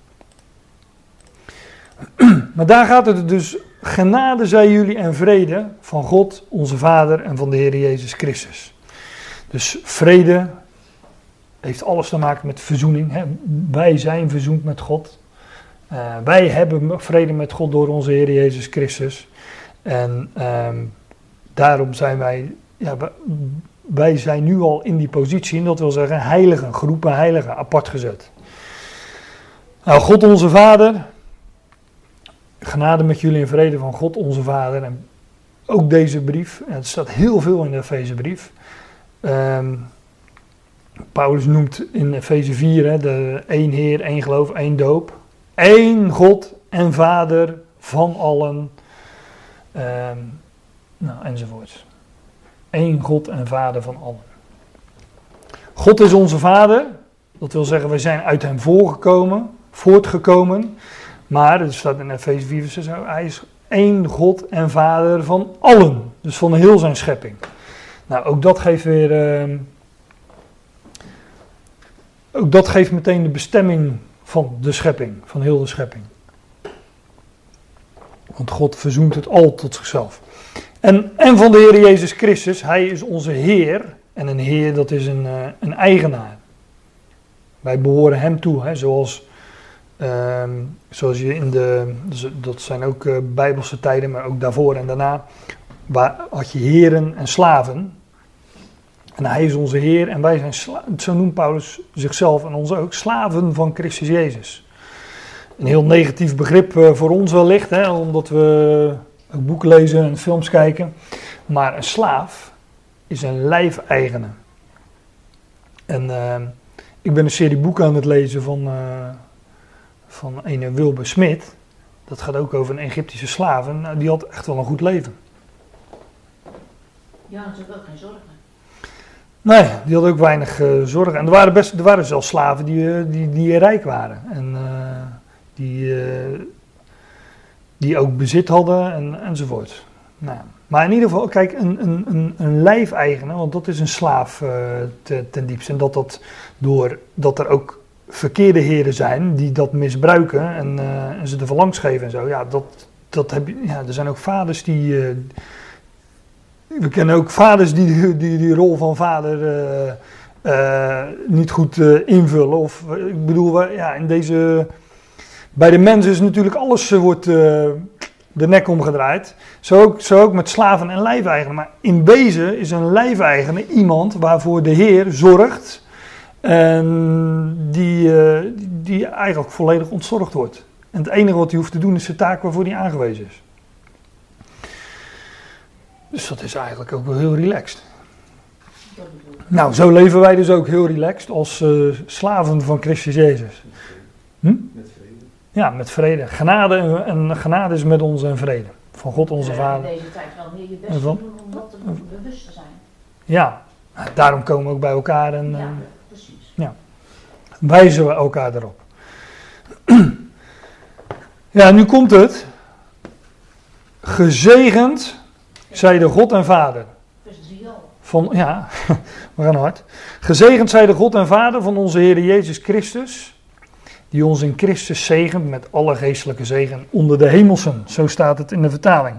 Maar daar gaat het dus, genade zij jullie en vrede van God, onze Vader en van de Heer Jezus Christus. Dus vrede heeft alles te maken met verzoening. Hè? Wij zijn verzoend met God. Uh, wij hebben vrede met God door onze Heer Jezus Christus. En um, daarom zijn wij, ja, wij zijn nu al in die positie, en dat wil zeggen heiligen, groepen heiligen, apart gezet. Nou, God onze Vader, genade met jullie en vrede van God onze Vader. En ook deze brief, en het staat heel veel in de Efezebrief. Um, Paulus noemt in Efeze vier, hè, de één Heer, één geloof, één doop. Eén God en Vader van allen, um, nou, enzovoort. Eén God en Vader van allen. God is onze Vader, dat wil zeggen wij zijn uit hem voorgekomen, voortgekomen. Maar, er staat in Efeze vier, vers zes, hij is één God en Vader van allen. Dus van heel zijn schepping. Nou, ook dat geeft weer, uh, ook dat geeft meteen de bestemming van de schepping, van heel de schepping. Want God verzoent het al tot zichzelf. En, en van de Heer Jezus Christus, hij is onze Heer. En een Heer, dat is een, uh, een eigenaar. Wij behoren hem toe, hè, zoals, uh, zoals je in de, dat zijn ook uh, Bijbelse tijden, maar ook daarvoor en daarna, waar had je heren en slaven. En hij is onze Heer en wij zijn, sla- zo noemt Paulus zichzelf en ons ook, slaven van Christus Jezus. Een heel negatief begrip uh, voor ons wellicht, hè, omdat we ook boeken lezen en films kijken. Maar een slaaf is een lijfeigene. En uh, ik ben een serie boeken aan het lezen van, uh, van een Wilbur Smith. Dat gaat ook over een Egyptische slaaf. En uh, die had echt wel een goed leven. Ja, natuurlijk ook geen zorgen. Nee, die had ook weinig uh, zorgen. En er waren, best, er waren zelfs slaven die, uh, die, die rijk waren. En uh, die, uh, die ook bezit hadden en, enzovoort. Nou, maar in ieder geval, kijk, een, een, een, een lijfeigene, want dat is een slaaf uh, te, ten diepste. En dat, dat, door, dat er ook verkeerde heren zijn die dat misbruiken en, uh, en ze de verlangs geven en zo. Ja, dat, dat heb je, ja, er zijn ook vaders die... Uh, we kennen ook vaders die die, die rol van vader uh, uh, niet goed uh, invullen. Of, uh, ik bedoel, uh, ja, in deze... Bij de mens is natuurlijk alles uh, wordt... Uh, de nek omgedraaid. Zo ook, zo ook met slaven en lijfeigenen. Maar in wezen is een lijfeigene iemand waarvoor de Heer zorgt. En die, uh, die eigenlijk volledig ontzorgd wordt. En het enige wat hij hoeft te doen is de taak waarvoor hij aangewezen is. Dus dat is eigenlijk ook wel heel relaxed. Nou, zo leven wij dus ook heel relaxed als uh, slaven van Christus Jezus. Hm? Ja, met vrede. Genade en, en genade is met ons en vrede. Van God onze Vader. In deze tijd wel heel je best te doen om dat te bewust te zijn. Ja, daarom komen we ook bij elkaar en Ja, uh, precies. ja, wijzen we elkaar erop. Ja, nu komt het. Gezegend zij de God en Vader. Vers drie al. Van, ja, we gaan hard. Gezegend zij de God en Vader van onze Heer Jezus Christus, die ons in Christus zegent met alle geestelijke zegen onder de hemelsen. Zo staat het in de vertaling.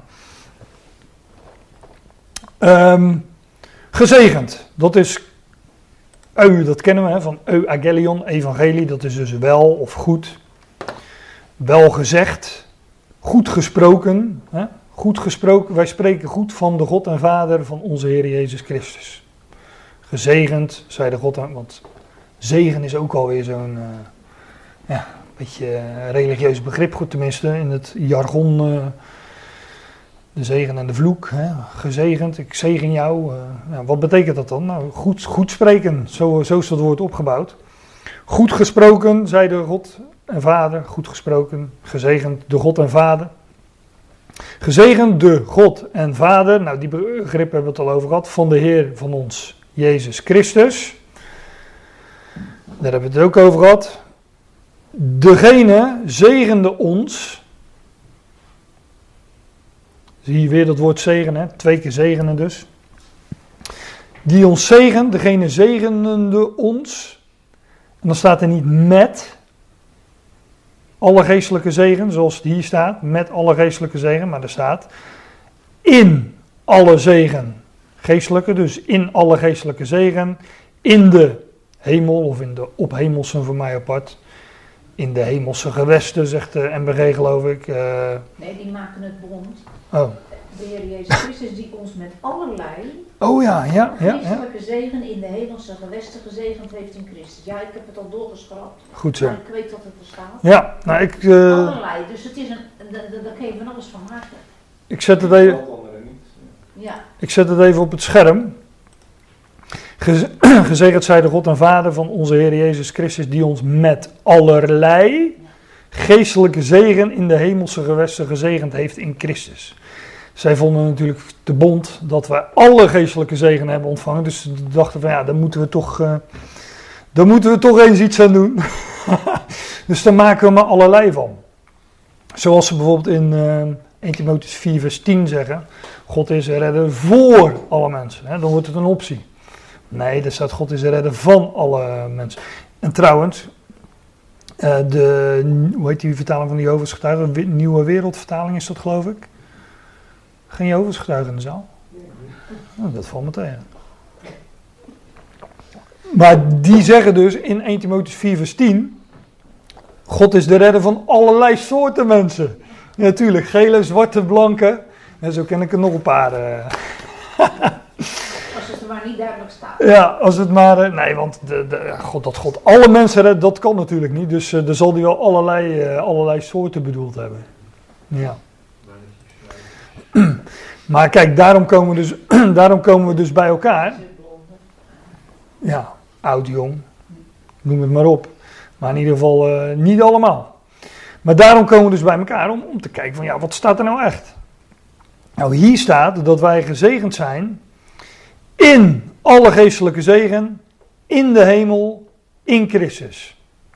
Um, gezegend, dat is, eu, dat kennen we, hè, van euangelion, evangelie, dat is dus wel of goed. Wel gezegd, goed gesproken, hè, goed gesproken, wij spreken goed van de God en Vader van onze Heer Jezus Christus. Gezegend, zei de God, want zegen is ook alweer zo'n... Uh, Ja, een beetje uh, religieus begrip, goed tenminste in het jargon, uh, de zegen en de vloek, hè, gezegend, ik zegen jou. Uh, ja, wat betekent dat dan? Nou, goed, goed spreken, zo, zo is dat woord opgebouwd. Goed gesproken, zei de God en Vader, goed gesproken, gezegend de God en Vader. Gezegend de God en Vader, nou die begrip hebben we het al over gehad, van de Heer van ons, Jezus Christus. Daar hebben we het ook over gehad. Degene zegende ons. Zie je weer dat woord zegenen, twee keer zegenen dus. Die ons zegent, degene zegenende ons. En dan staat er niet met alle geestelijke zegen, zoals het hier staat, met alle geestelijke zegen, maar er staat in alle zegen geestelijke, dus in alle geestelijke zegen, in de hemel of in de ophemelsen voor mij apart. In de hemelse gewesten, zegt de M B G geloof ik. Uh, Nee, die maken het bond. Oh. de Heer Jezus Christus die ons met allerlei Oh ja, ja, ja. ja. geestelijke zegen in de hemelse gewesten gezegend heeft in Christus. Ja, ik heb het al doorgeschrapt, Goed zo. maar ik weet dat het er staat. Ja, nou ik, uh, Allerlei, dus het is een, daar kun je van alles van maken. ik, zet het even, Ja. ik zet het even op het scherm. Gez- Gezegend zij de God en Vader van onze Heer Jezus Christus, die ons met allerlei geestelijke zegen in de hemelse gewesten gezegend heeft in Christus. Zij vonden natuurlijk te bond dat wij alle geestelijke zegen hebben ontvangen. Dus ze dachten van ja, daar moeten we toch, uh, daar moeten we toch eens iets aan doen. Dus daar maken we maar allerlei van. Zoals ze bijvoorbeeld in uh, eerste Timotheüs vier vers tien zeggen. God is de redder voor alle mensen. Hè? Dan wordt het een optie. Nee, er staat God is de redder van alle mensen. En trouwens, uh, de, hoe heet die vertaling van die Jehovah's getuigen? De Nieuwe Wereldvertaling is dat, geloof ik. Geen Jehovah's getuigen in de zaal? Oh, dat valt me tegen. Maar die zeggen dus in eerste Timotheüs vier vers tien... God is de redder van allerlei soorten mensen. Ja, natuurlijk, gele, zwarte, blanke. En zo ken ik er nog een paar. Uh. Als het er maar niet duidelijk staat. Ja, als het maar... Uh, nee, want de, de, God, dat God alle mensen redt, dat kan natuurlijk niet. Dus uh, er zal hij wel allerlei, uh, allerlei soorten bedoeld hebben. Ja. Maar kijk, daarom komen, we dus, daarom komen we dus bij elkaar. Ja, oud, jong. Noem het maar op. Maar in ieder geval uh, niet allemaal. Maar daarom komen we dus bij elkaar om, om te kijken van ja, wat staat er nou echt? Nou, hier staat dat wij gezegend zijn in alle geestelijke zegen, in de hemel, in Christus.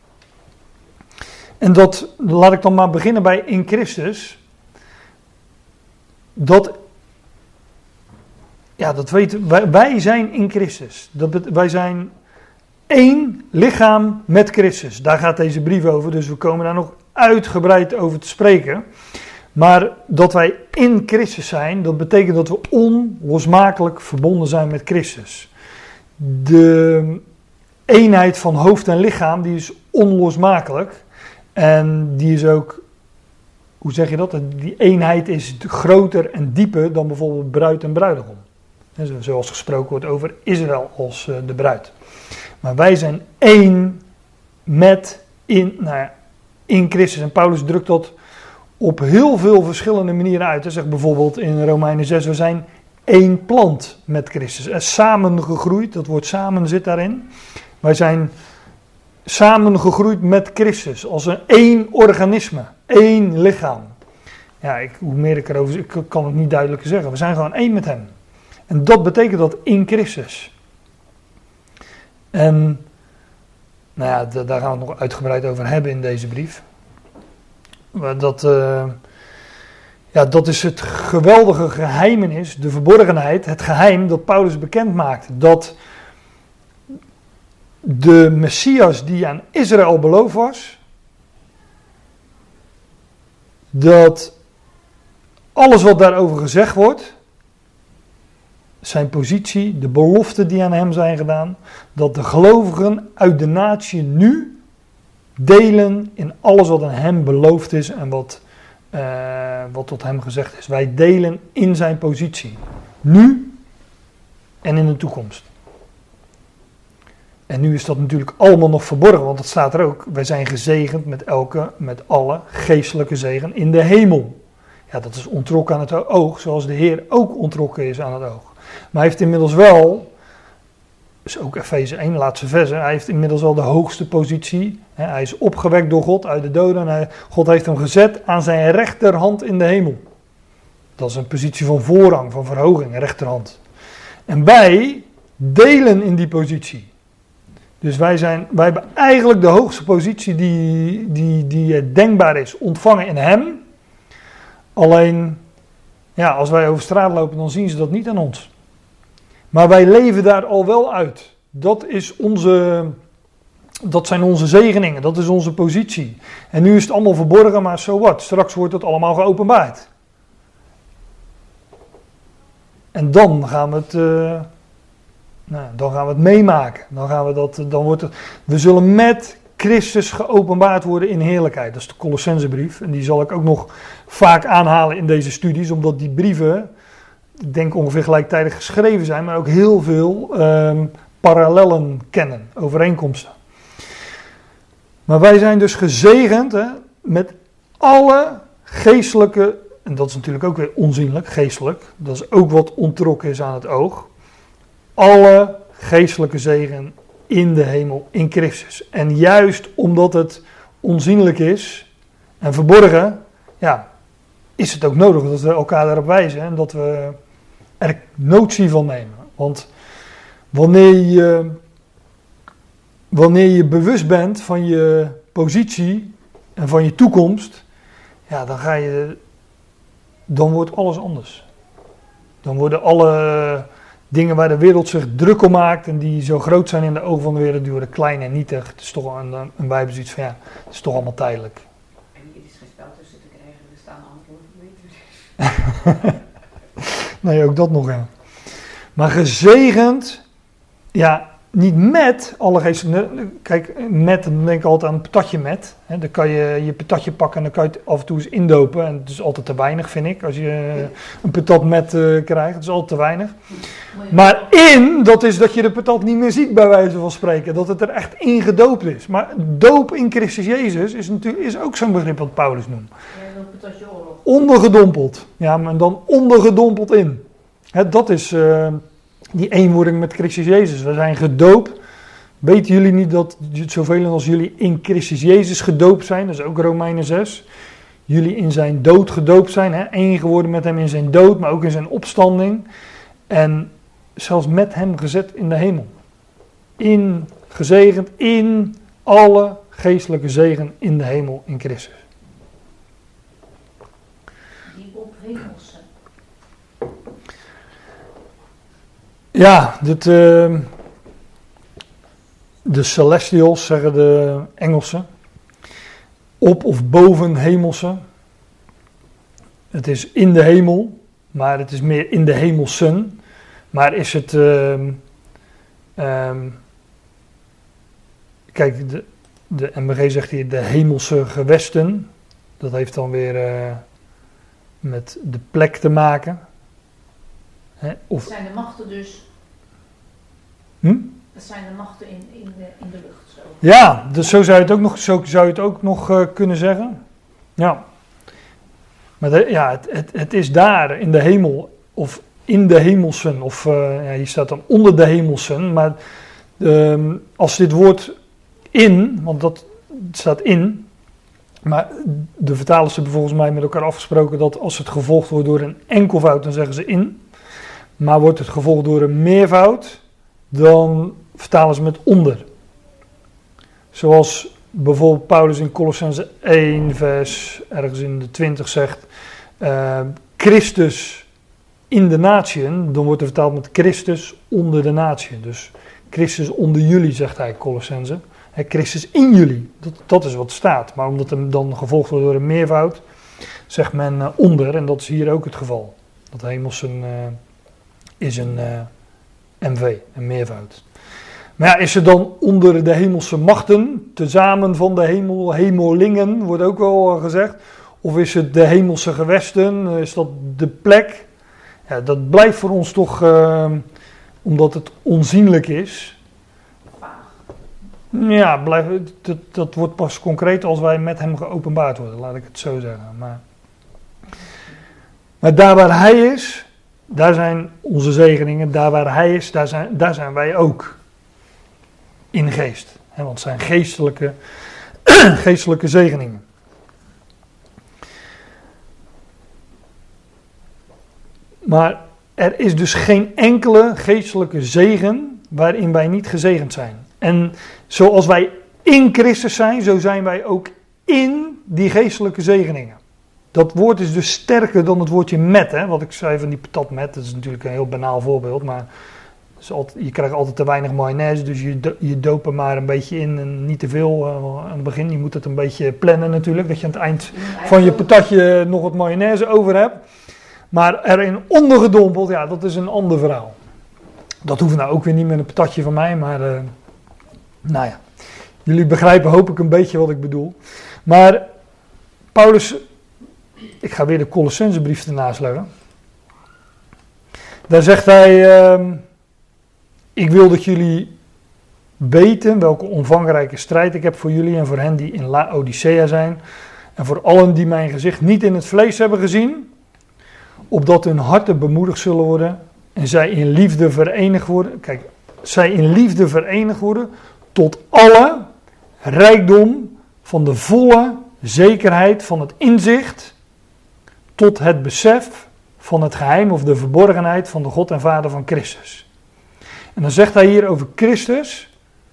En dat, laat ik dan maar beginnen bij in Christus. Dat, ja, dat weten wij, wij zijn in Christus. Dat, wij zijn één lichaam met Christus. Daar gaat deze brief over, dus we komen daar nog uitgebreid over te spreken. Maar dat wij in Christus zijn, dat betekent dat we onlosmakelijk verbonden zijn met Christus. De eenheid van hoofd en lichaam, die is onlosmakelijk. En die is ook, hoe zeg je dat? Die eenheid is groter en dieper dan bijvoorbeeld bruid en bruidegom. Zoals gesproken wordt over Israël als de bruid. Maar wij zijn één met in, nou ja, in Christus. En Paulus drukt dat op heel veel verschillende manieren uit. Hij zegt bijvoorbeeld in Romeinen zes, we zijn één plant met Christus. En samen gegroeid, dat woord samen zit daarin. Wij zijn samen gegroeid met Christus. Als een één organisme, één lichaam. Ja, ik, hoe meer ik erover ik kan het niet duidelijker zeggen. We zijn gewoon één met hem. En dat betekent dat in Christus. En nou ja, d- daar gaan we het nog uitgebreid over hebben in deze brief. Maar dat, uh, ja, dat is het geweldige geheimenis, de verborgenheid, het geheim dat Paulus bekend maakt. Dat de Messias die aan Israël beloofd was, dat alles wat daarover gezegd wordt, zijn positie, de beloften die aan hem zijn gedaan, dat de gelovigen uit de natie nu delen in alles wat aan hem beloofd is en wat, uh, wat tot hem gezegd is. Wij delen in zijn positie, nu en in de toekomst. En nu is dat natuurlijk allemaal nog verborgen, want het staat er ook, wij zijn gezegend met elke, met alle geestelijke zegen in de hemel. Ja, dat is ontrokken aan het oog, zoals de Heer ook ontrokken is aan het oog. Maar hij heeft inmiddels wel, dus ook Efeze één, laatste verse, hij heeft inmiddels wel de hoogste positie. Hij is opgewekt door God uit de doden en hij, God heeft hem gezet aan zijn rechterhand in de hemel. Dat is een positie van voorrang, van verhoging, rechterhand. En wij delen in die positie. Dus wij, zijn, wij hebben eigenlijk de hoogste positie die, die, die denkbaar is, ontvangen in hem. Alleen, ja, als wij over straat lopen, dan zien ze dat niet aan ons. Maar wij leven daar al wel uit. Dat is onze, dat zijn onze zegeningen, dat is onze positie. En nu is het allemaal verborgen, maar so what? Straks wordt het allemaal geopenbaard. En dan gaan we het, uh, nou, dan gaan we het meemaken. Dan gaan we dat, dan wordt het, we zullen met Christus geopenbaard worden in heerlijkheid. Dat is de Colossensebrief. En die zal ik ook nog vaak aanhalen in deze studies, omdat die brieven, ik denk ongeveer gelijktijdig geschreven zijn, maar ook heel veel um, parallellen kennen, overeenkomsten. Maar wij zijn dus gezegend hè, met alle geestelijke, en dat is natuurlijk ook weer onzienlijk, geestelijk, dat is ook wat ontrokken is aan het oog, alle geestelijke zegen in de hemel, in Christus. En juist omdat het onzienlijk is en verborgen, ja, is het ook nodig dat we elkaar daarop wijzen en dat we er notitie van nemen. Want wanneer je, wanneer je bewust bent van je positie en van je toekomst, ja, dan ga je, dan wordt alles anders. Dan worden alle dingen waar de wereld zich druk om maakt en die zo groot zijn in de ogen van de wereld, die worden klein en nietig. Het is toch een, een Bijbel zoiets van, ja, het is toch allemaal tijdelijk. En hier is geen spel tussen te krijgen, er staan antwoorden beter. Nee, ook dat nog, ja. Maar gezegend, ja, niet met alle geesten. Kijk, met, dan denk ik altijd aan een patatje met. Hè, dan kan je je patatje pakken en dan kan je het af en toe eens indopen. En het is altijd te weinig, vind ik, als je een patat met uh, krijgt. Het is altijd te weinig. Maar in, dat is dat je de patat niet meer ziet, bij wijze van spreken. Dat het er echt in gedoopt is. Maar doop in Christus Jezus is, natuurlijk, is ook zo'n begrip wat Paulus noemt. Ja, een patatje oorlog. Ondergedompeld. Ja, maar dan ondergedompeld in. Hè, dat is uh, die eenwording met Christus Jezus. We zijn gedoopt. Weten jullie niet dat zoveel als jullie in Christus Jezus gedoopt zijn? Dat is ook Romeinen zes. Jullie in zijn dood gedoopt zijn. Hè? Eén geworden met hem in zijn dood, maar ook in zijn opstanding. En zelfs met hem gezet in de hemel. In, gezegend in alle geestelijke zegen in de hemel in Christus. Die ophemelse. Ja, dit, uh, de Celestials zeggen de Engelsen. Op of boven hemelse. Het is in de hemel, maar het is meer in de hemelsen. Maar is het... Uh, um, kijk, de, de M B G zegt hier de hemelse gewesten. Dat heeft dan weer uh, met de plek te maken. Hè, of, Dat zijn de machten dus. hm? Dat zijn de machten in, in, de, in de lucht. Zo. Ja, dus zo zou je het ook nog, zo zou je het ook nog uh, kunnen zeggen. Ja. Maar de, ja, het, het, het is daar in de hemel, of in de hemelsen, of uh, ja, hier staat dan onder de hemelsen. Maar uh, als dit woord in, want dat staat in, maar de vertalers hebben volgens mij met elkaar afgesproken dat als het gevolgd wordt door een enkelvoud, dan zeggen ze in. Maar wordt het gevolgd door een meervoud, dan vertalen ze met onder. Zoals bijvoorbeeld Paulus in Colossense één, vers ergens in de twintig zegt, uh, Christus in de natieën, dan wordt er vertaald met Christus onder de natieën. Dus Christus onder jullie, zegt hij, Colossense. He, Christus in jullie, dat, dat is wat staat. Maar omdat hem dan gevolgd wordt door een meervoud, zegt men uh, onder, en dat is hier ook het geval. Dat hemelsen uh, is een uh, M V, een meervoud. Maar ja, is er dan onder de hemelse machten, tezamen van de hemel, hemelingen, wordt ook wel gezegd. Of is het de hemelse gewesten, is dat de plek? Ja, dat blijft voor ons toch, uh, omdat het onzienlijk is. Ja, blijf, dat, dat wordt pas concreet als wij met hem geopenbaard worden, laat ik het zo zeggen. Maar, maar daar waar hij is, daar zijn onze zegeningen. Daar waar hij is, daar zijn, daar zijn wij ook. In geest. Hè, want het zijn geestelijke, geestelijke zegeningen. Maar er is dus geen enkele geestelijke zegen waarin wij niet gezegend zijn. En zoals wij in Christus zijn, zo zijn wij ook in die geestelijke zegeningen. Dat woord is dus sterker dan het woordje met. Hè? Wat ik zei van die patat met, dat is natuurlijk een heel banaal voorbeeld. Maar is altijd, je krijgt altijd te weinig mayonaise, dus je, do, je doopt er maar een beetje in en niet te veel uh, aan het begin. Je moet het een beetje plannen natuurlijk, dat je aan het eind van je patatje nog wat mayonaise over hebt. Maar erin ondergedompeld, ja, dat is een ander verhaal. Dat hoeft nou ook weer niet met een patatje van mij, maar uh, nou ja. Jullie begrijpen hoop ik een beetje wat ik bedoel. Maar Paulus, ik ga weer de Colossensebrief ernaast leggen. Daar zegt hij, uh, ik wil dat jullie weten welke omvangrijke strijd ik heb voor jullie en voor hen die in Laodicea zijn. En voor allen die mijn gezicht niet in het vlees hebben gezien, opdat hun harten bemoedigd zullen worden en zij in liefde verenigd worden. Kijk, zij in liefde verenigd worden tot alle rijkdom van de volle zekerheid van het inzicht, tot het besef van het geheim of de verborgenheid van de God en Vader van Christus. En dan zegt hij hier over Christus,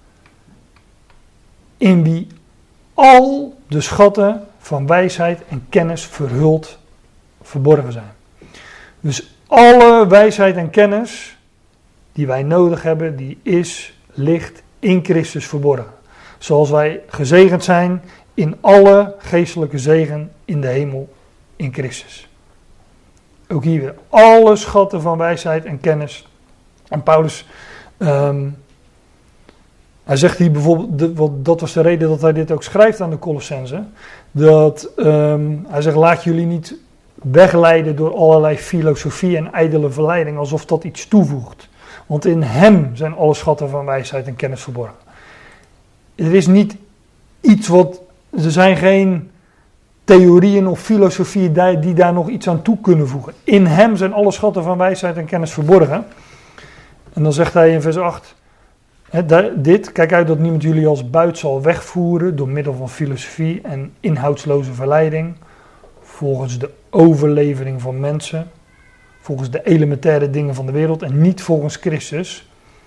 in wie al de schatten van wijsheid en kennis verhuld verborgen zijn. Dus alle wijsheid en kennis die wij nodig hebben, die is, ligt in Christus verborgen. Zoals wij gezegend zijn in alle geestelijke zegen in de hemel in Christus. Ook hier weer alle schatten van wijsheid en kennis. En Paulus, um, hij zegt hier bijvoorbeeld, de, wat, dat was de reden dat hij dit ook schrijft aan de Colossenzen. Dat um, hij zegt, laat jullie niet wegleiden door allerlei filosofie en ijdele verleiding, alsof dat iets toevoegt. Want in hem zijn alle schatten van wijsheid en kennis verborgen. Er is niet iets wat, er zijn geen theorieën of filosofieën die daar nog iets aan toe kunnen voegen. In hem zijn alle schatten van wijsheid en kennis verborgen. En dan zegt hij in vers acht, he, daar, dit, kijk uit dat niemand jullie als buit zal wegvoeren door middel van filosofie en inhoudsloze verleiding, volgens de overlevering van mensen, volgens de elementaire dingen van de wereld en niet volgens Christus.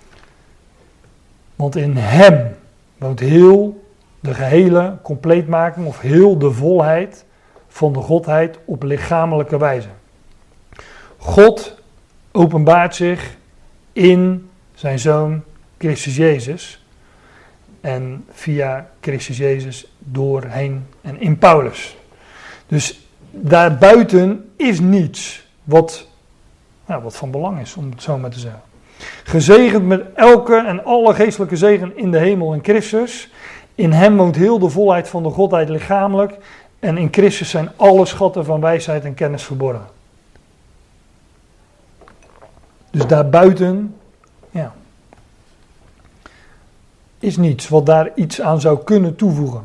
Want in hem woont heel de gehele compleetmaking of heel de volheid van de Godheid op lichamelijke wijze. God openbaart zich in zijn Zoon Christus Jezus en via Christus Jezus doorheen en in Paulus. Dus daarbuiten is niets wat, nou, wat van belang is, om het zo maar te zeggen. Gezegend met elke en alle geestelijke zegen in de hemel in Christus. In hem woont heel de volheid van de Godheid lichamelijk. En in Christus zijn alle schatten van wijsheid en kennis verborgen. Dus daarbuiten, ja, is niets wat daar iets aan zou kunnen toevoegen.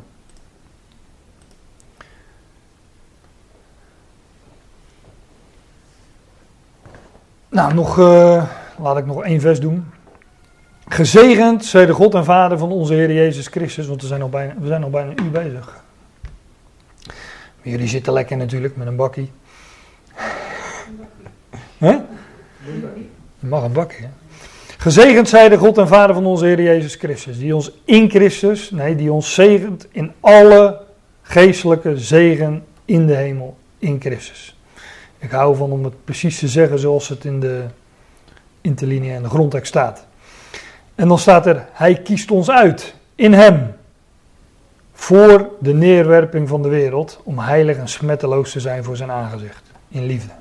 Nou, nog, uh, laat ik nog één vers doen. Gezegend zij de God en Vader van onze Heer Jezus Christus, want we zijn nog bijna, we zijn nog bijna een uur bezig. Maar jullie zitten lekker natuurlijk met een bakkie. Hè? Je mag een bakkie, hè? Gezegend zij de God en Vader van onze Heer Jezus Christus, die ons in Christus, nee, die ons zegent in alle geestelijke zegen in de hemel in Christus. Ik hou van om het precies te zeggen zoals het in de interlineair en de grondtekst staat. En dan staat er, hij kiest ons uit in hem voor de neerwerping van de wereld om heilig en smetteloos te zijn voor zijn aangezicht in liefde.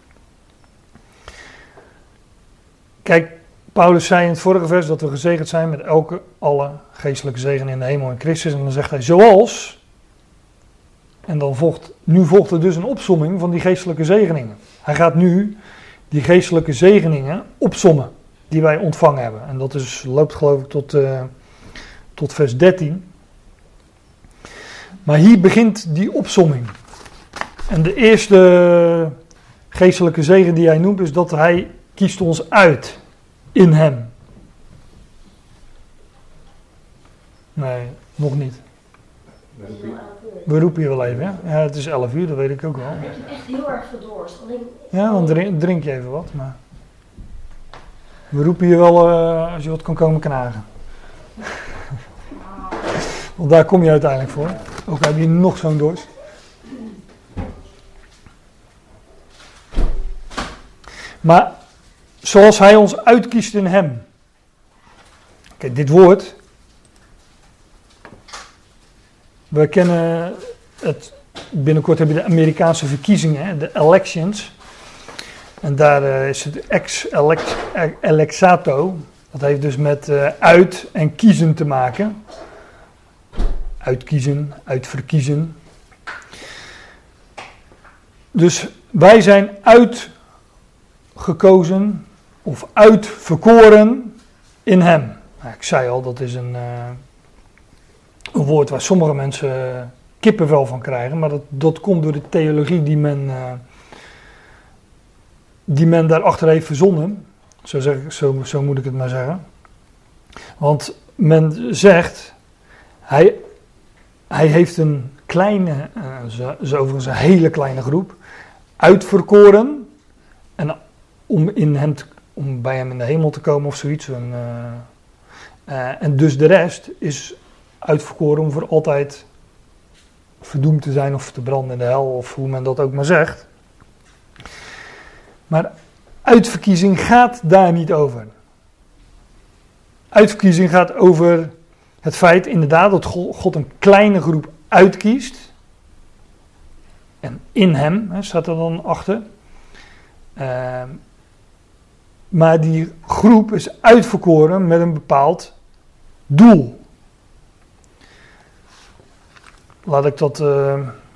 Kijk, Paulus zei in het vorige vers dat we gezegend zijn met elke, alle geestelijke zegen in de hemel in Christus. En dan zegt hij zoals. En dan volgt, nu volgt er dus een opsomming van die geestelijke zegeningen. Hij gaat nu die geestelijke zegeningen opsommen die wij ontvangen hebben. En dat is, loopt geloof ik tot, uh, tot vers dertien. Maar hier begint die opsomming. En de eerste geestelijke zegen die hij noemt is dat hij kiest ons uit in hem. Nee, nog niet. We roepen je wel even, ja? Ja, het is elf uur, dat weet ik ook wel. Ik heb echt heel erg veel dorst. Alleen... Ja, dan drink, drink je even wat, maar... We roepen je wel uh, als je wat kan komen knagen. Want daar kom je uiteindelijk voor. Ook heb je nog zo'n dorst. Maar zoals hij ons uitkiest in hem. Kijk, dit woord... We kennen het, binnenkort heb je de Amerikaanse verkiezingen, de elections. En daar uh, is het ex-elexato. Dat heeft dus met uh, uit en kiezen te maken. uitkiezen, uitverkiezen. Dus wij zijn uitgekozen of uitverkoren in hem. Nou, ik zei al, dat is een, uh, een woord waar sommige mensen kippenvel van krijgen, maar dat, dat komt door de theologie die men, uh, die men daarachter heeft verzonnen. Zo, zeg, zo, zo moet ik het maar zeggen. Want men zegt, hij, hij heeft een kleine, uh, zo overigens een hele kleine groep, uitverkoren. En om, in hem te, om bij hem in de hemel te komen of zoiets. En, uh, uh, en dus de rest is uitverkoren om voor altijd verdoemd te zijn of te branden in de hel. Of hoe men dat ook maar zegt. Maar uitverkiezing gaat daar niet over. Uitverkiezing gaat over het feit inderdaad dat God een kleine groep uitkiest. En in hem, hè, staat er dan achter. Uh, maar die groep is uitverkoren met een bepaald doel. Laat ik dat... Uh,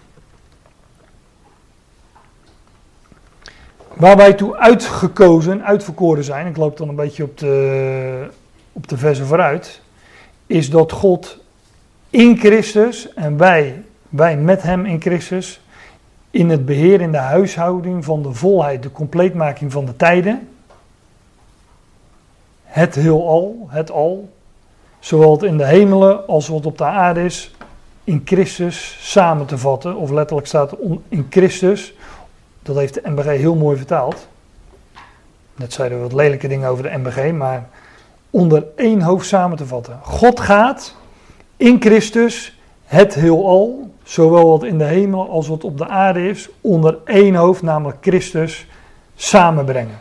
waar wij toe uitgekozen, uitverkoren zijn, ik loop dan een beetje op de, op de versen vooruit, is dat God in Christus en wij, wij met hem in Christus, in het beheer, in de huishouding van de volheid, de compleetmaking van de tijden, het heelal, het al, zowel het in de hemelen als wat op de aarde is, in Christus samen te vatten, of letterlijk staat in Christus. Dat heeft de M B G heel mooi vertaald. Net zeiden we wat lelijke dingen over de M B G, maar onder één hoofd samen te vatten. God gaat in Christus het heelal, zowel wat in de hemel als wat op de aarde is, onder één hoofd, namelijk Christus, samenbrengen.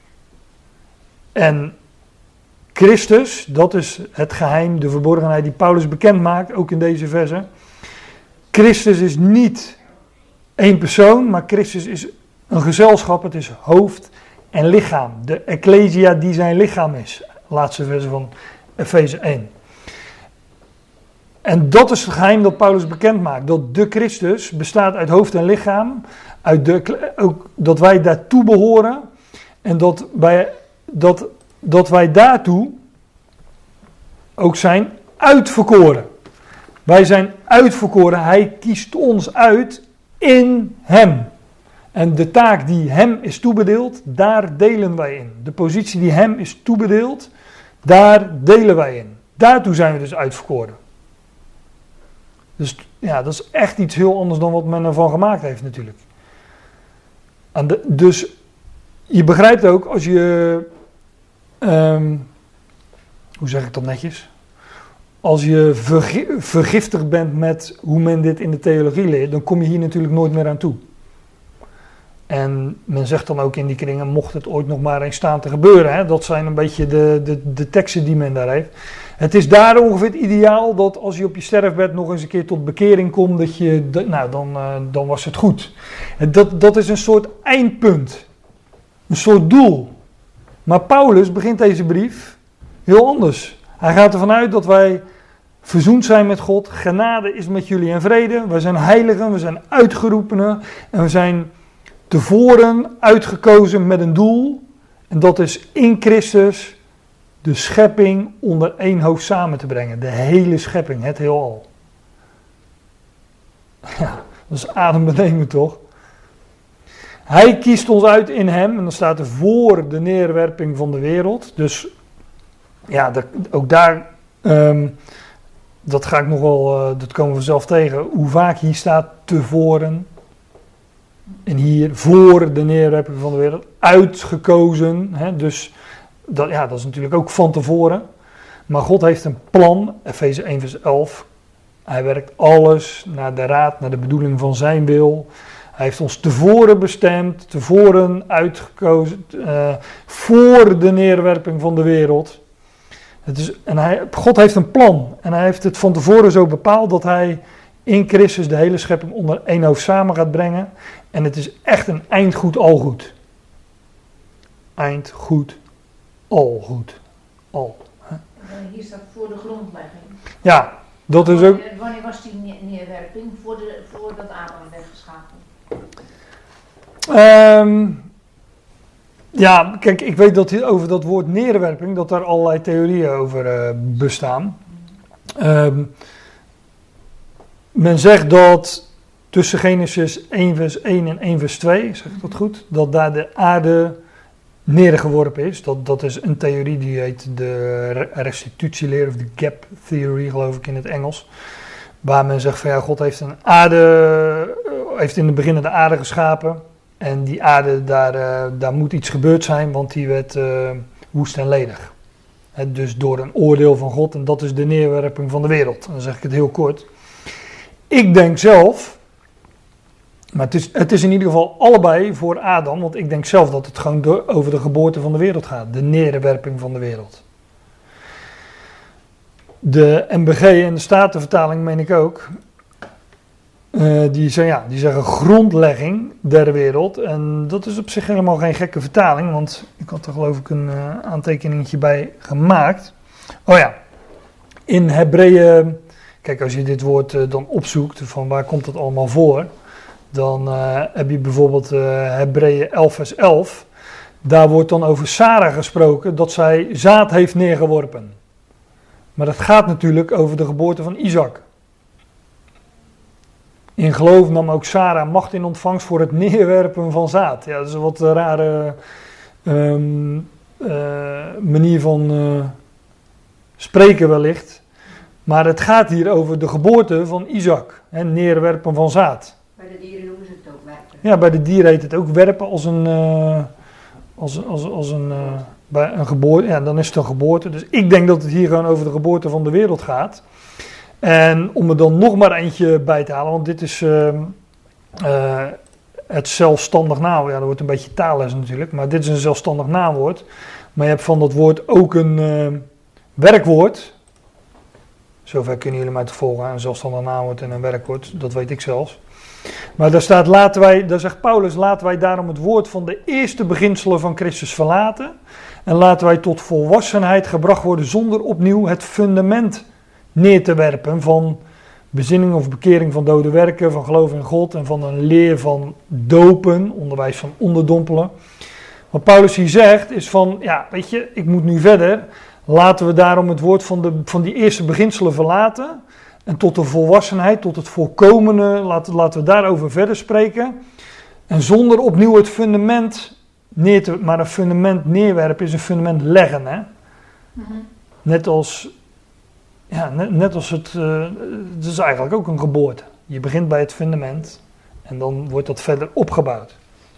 En Christus, dat is het geheim, de verborgenheid die Paulus bekend maakt, ook in deze verse. Christus is niet één persoon, maar Christus is een gezelschap, het is hoofd en lichaam. De ecclesia die zijn lichaam is. Laatste verse van Efeze één. En dat is het geheim dat Paulus bekend maakt. Dat de Christus bestaat uit hoofd en lichaam. Uit de, ook dat wij daartoe behoren. En dat wij, dat, dat wij daartoe ook zijn uitverkoren. Wij zijn uitverkoren. Hij kiest ons uit in hem. En de taak die hem is toebedeeld, daar delen wij in. De positie die hem is toebedeeld, daar delen wij in. Daartoe zijn we dus uitverkoren. Dus ja, dat is echt iets heel anders dan wat men ervan gemaakt heeft natuurlijk. En de, dus je begrijpt ook als je, um, hoe zeg ik dat netjes? Als je vergi- vergiftigd bent met hoe men dit in de theologie leert, dan kom je hier natuurlijk nooit meer aan toe. En men zegt dan ook in die kringen, mocht het ooit nog maar eens staan te gebeuren. Hè? Dat zijn een beetje de, de, de teksten die men daar heeft. Het is daar ongeveer het ideaal dat als je op je sterfbed nog eens een keer tot bekering komt, dat je, nou dan, uh, dan was het goed. Dat, dat is een soort eindpunt. Een soort doel. Maar Paulus begint deze brief heel anders. Hij gaat ervan uit dat wij verzoend zijn met God. Genade is met jullie en vrede. We zijn heiligen, we zijn uitgeroepenen. En we zijn tevoren uitgekozen met een doel. En dat is in Christus de schepping onder één hoofd samen te brengen. De hele schepping, het heelal. Ja, dat is adembenemend toch? Hij kiest ons uit in hem. En dan staat er voor de neerwerping van de wereld. Dus ja, dat, ook daar, um, dat ga ik nog wel, uh, dat komen we zelf tegen. Hoe vaak hier staat tevoren. En hier voor de neerwerping van de wereld. Uitgekozen. Hè, dus dat, ja, dat is natuurlijk ook van tevoren. Maar God heeft een plan. Efeze één vers elf. Hij werkt alles naar de raad, naar de bedoeling van zijn wil. Hij heeft ons tevoren bestemd. Tevoren uitgekozen. Uh, voor de neerwerping van de wereld. Het is, en hij, God heeft een plan. En hij heeft het van tevoren zo bepaald dat hij in Christus de hele schepping onder één hoofd samen gaat brengen. En het is echt een eindgoed al goed. Eindgoed al goed. Al. Hè? Hier staat voor de grondlegging. Ja, Dat is ook... Wanneer, wanneer was die ne- neerwerping? Voor de, voordat Abraham werd geschapen? Um, ja, kijk, ik weet dat hier over dat woord neerwerping, dat daar allerlei theorieën over uh, bestaan. Um, men zegt dat tussen Genesis één vers één en één vers twee, zeg ik dat goed, dat daar de aarde neergeworpen is. Dat, dat is een theorie die heet de restitutieleer of de gap theory, geloof ik in het Engels. Waar men zegt van ja, God heeft een aarde, heeft in het begin de aarde geschapen. En die aarde, daar, uh, daar moet iets gebeurd zijn, want die werd uh, woest en ledig. He, dus door een oordeel van God, en dat is de neerwerping van de wereld. Dan zeg ik het heel kort. Ik denk zelf, maar het is, het is in ieder geval allebei voor Adam, want ik denk zelf dat het gewoon de, over de geboorte van de wereld gaat. De neerwerping van de wereld. De N B G en de Statenvertaling, meen ik ook, uh, die, zeggen, ja, die zeggen grondlegging der wereld. En dat is op zich helemaal geen gekke vertaling, want ik had er geloof ik een uh, aantekeningetje bij gemaakt. Oh ja, in Hebreeën, kijk als je dit woord uh, dan opzoekt, van waar komt het allemaal voor, dan uh, heb je bijvoorbeeld uh, Hebreeën elf vers elf. Daar wordt dan over Sara gesproken, dat zij zaad heeft neergeworpen. Maar dat gaat natuurlijk over de geboorte van Isaac. In geloof nam ook Sara macht in ontvangst voor het neerwerpen van zaad. Ja, dat is een wat rare um, uh, manier van uh, spreken wellicht. Maar het gaat hier over de geboorte van Isaac. Hè, neerwerpen van zaad. Bij de dieren noemen ze het ook werpen. Ja, bij de dieren heet het ook werpen als een... Uh, als, als, als een uh, bij een geboorte, ja, dan is het een geboorte. Dus ik denk dat het hier gewoon over de geboorte van de wereld gaat. En om er dan nog maar eentje bij te halen, want dit is uh, uh, het zelfstandig naamwoord. Ja, dat wordt een beetje taalles natuurlijk, maar dit is een zelfstandig naamwoord. Maar je hebt van dat woord ook een uh, werkwoord. Zover kunnen jullie mij te volgen, een zelfstandig naamwoord en een werkwoord, dat weet ik zelfs. Maar daar staat, laten wij, daar zegt Paulus, laten wij daarom het woord van de eerste beginselen van Christus verlaten. En laten wij tot volwassenheid gebracht worden zonder opnieuw het fundament neer te werpen van bezinning of bekering van dode werken, van geloof in God en van een leer van dopen, onderwijs van onderdompelen. Wat Paulus hier zegt is van, ja weet je, ik moet nu verder. Laten we daarom het woord van, de, van die eerste beginselen verlaten. En tot de volwassenheid, tot het volkomene, laten, laten we daarover verder spreken. En zonder opnieuw het fundament neer te... Maar een fundament neerwerpen is een fundament leggen, hè. Mm-hmm. Net als... Ja, net, net als het... Uh, het is eigenlijk ook een geboorte. Je begint bij het fundament. En dan wordt dat verder opgebouwd.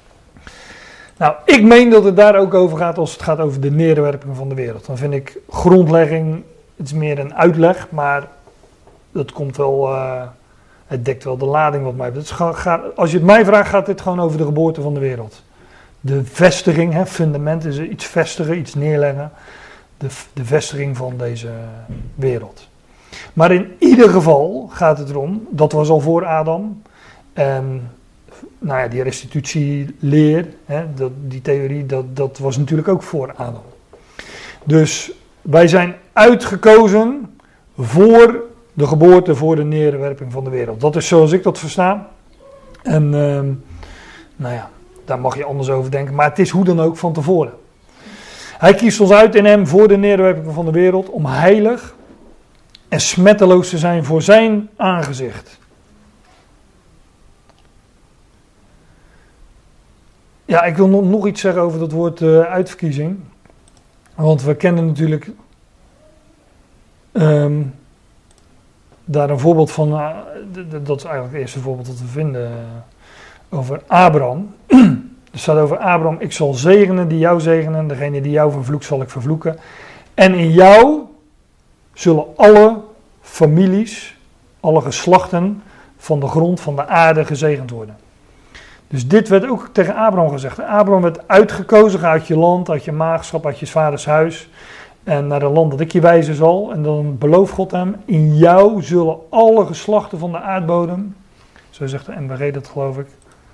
Nou, ik meen dat het daar ook over gaat als het gaat over de neerwerping van de wereld. Dan vind ik grondlegging, het is meer een uitleg, maar... Dat komt wel, uh, het dekt wel de lading wat mij betreft. Als je het mij vraagt, gaat dit gewoon over de geboorte van de wereld. De vestiging, hè, fundament is iets vestigen, iets neerleggen. De, de vestiging van deze wereld. Maar in ieder geval gaat het erom, dat was al voor Adam. En nou ja, die restitutieleer, hè, dat, die theorie, dat, dat was natuurlijk ook voor Adam. Dus wij zijn uitgekozen voor... de geboorte voor de neerwerping van de wereld. Dat is zoals ik dat versta. En uh, nou ja, daar mag je anders over denken. Maar het is hoe dan ook van tevoren. Hij kiest ons uit in hem voor de neerwerping van de wereld. Om heilig en smetteloos te zijn voor zijn aangezicht. Ja, ik wil nog, nog iets zeggen over dat woord uh, uitverkiezing. Want we kennen natuurlijk... Um, Daar een voorbeeld van, uh, d- d- dat is eigenlijk het eerste voorbeeld dat we vinden uh, over Abraham. Er staat over Abraham, ik zal zegenen die jou zegenen, degene die jou vervloekt zal ik vervloeken. En in jou zullen alle families, alle geslachten van de grond van de aarde gezegend worden. Dus dit werd ook tegen Abraham gezegd. Abraham werd uitgekozen uit je land, uit je maagschap, uit je vaders huis... En naar een land dat ik je wijzen zal. En dan belooft God hem. In jou zullen alle geslachten van de aardbodem. Zo zegt de N B G dat geloof ik.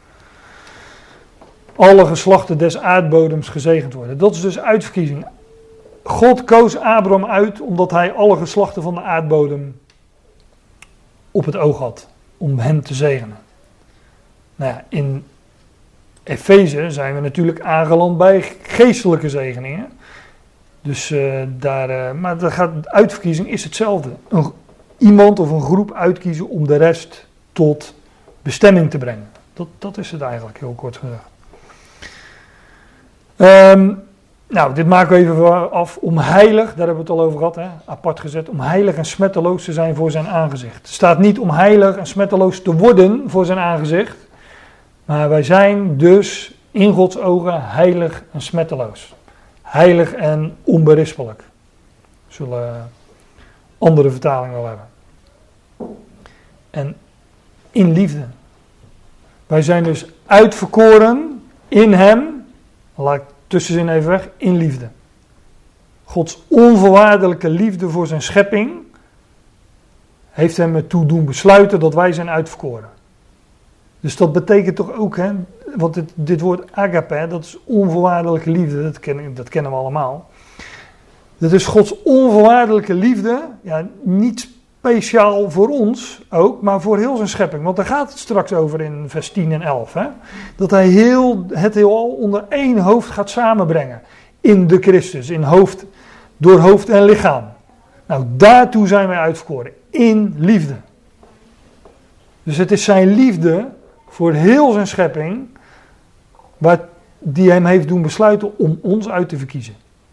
Alle geslachten des aardbodems gezegend worden. Dat is dus uitverkiezing. God koos Abraham uit omdat hij alle geslachten van de aardbodem op het oog had om hen te zegenen. Nou ja, in Efeze zijn we natuurlijk aangeland bij geestelijke zegeningen. Dus uh, daar, uh, maar dat gaat, de uitverkiezing is hetzelfde. Een, iemand of een groep uitkiezen om de rest tot bestemming te brengen. Dat, dat is het eigenlijk, heel kort gezegd. Um, nou, dit maken we even af. Om heilig, daar hebben we het al over gehad, hè, apart gezet. Om heilig en smetteloos te zijn voor zijn aangezicht. Het staat niet om heilig en smetteloos te worden voor zijn aangezicht. Maar wij zijn dus in Gods ogen heilig en smetteloos. Heilig en onberispelijk. Zullen andere vertalingen wel hebben. En in liefde. Wij zijn dus uitverkoren in hem. Laat ik tussenzin even weg. In liefde. Gods onvoorwaardelijke liefde voor zijn schepping heeft hem ertoe doen besluiten dat wij zijn uitverkoren. Dus dat betekent toch ook, hè, want dit, dit woord agape, dat is onvoorwaardelijke liefde, dat kennen, dat kennen we allemaal. Dat is Gods onvoorwaardelijke liefde, ja, niet speciaal voor ons ook, maar voor heel zijn schepping. Want daar gaat het straks over in vers tien en elf. Hè? Dat hij heel, het heelal onder één hoofd gaat samenbrengen. In de Christus, in hoofd, door hoofd en lichaam. Nou, daartoe zijn wij uitverkoren. In liefde. Dus het is zijn liefde voor heel zijn schepping, waar, die hem heeft doen besluiten om ons uit te verkiezen.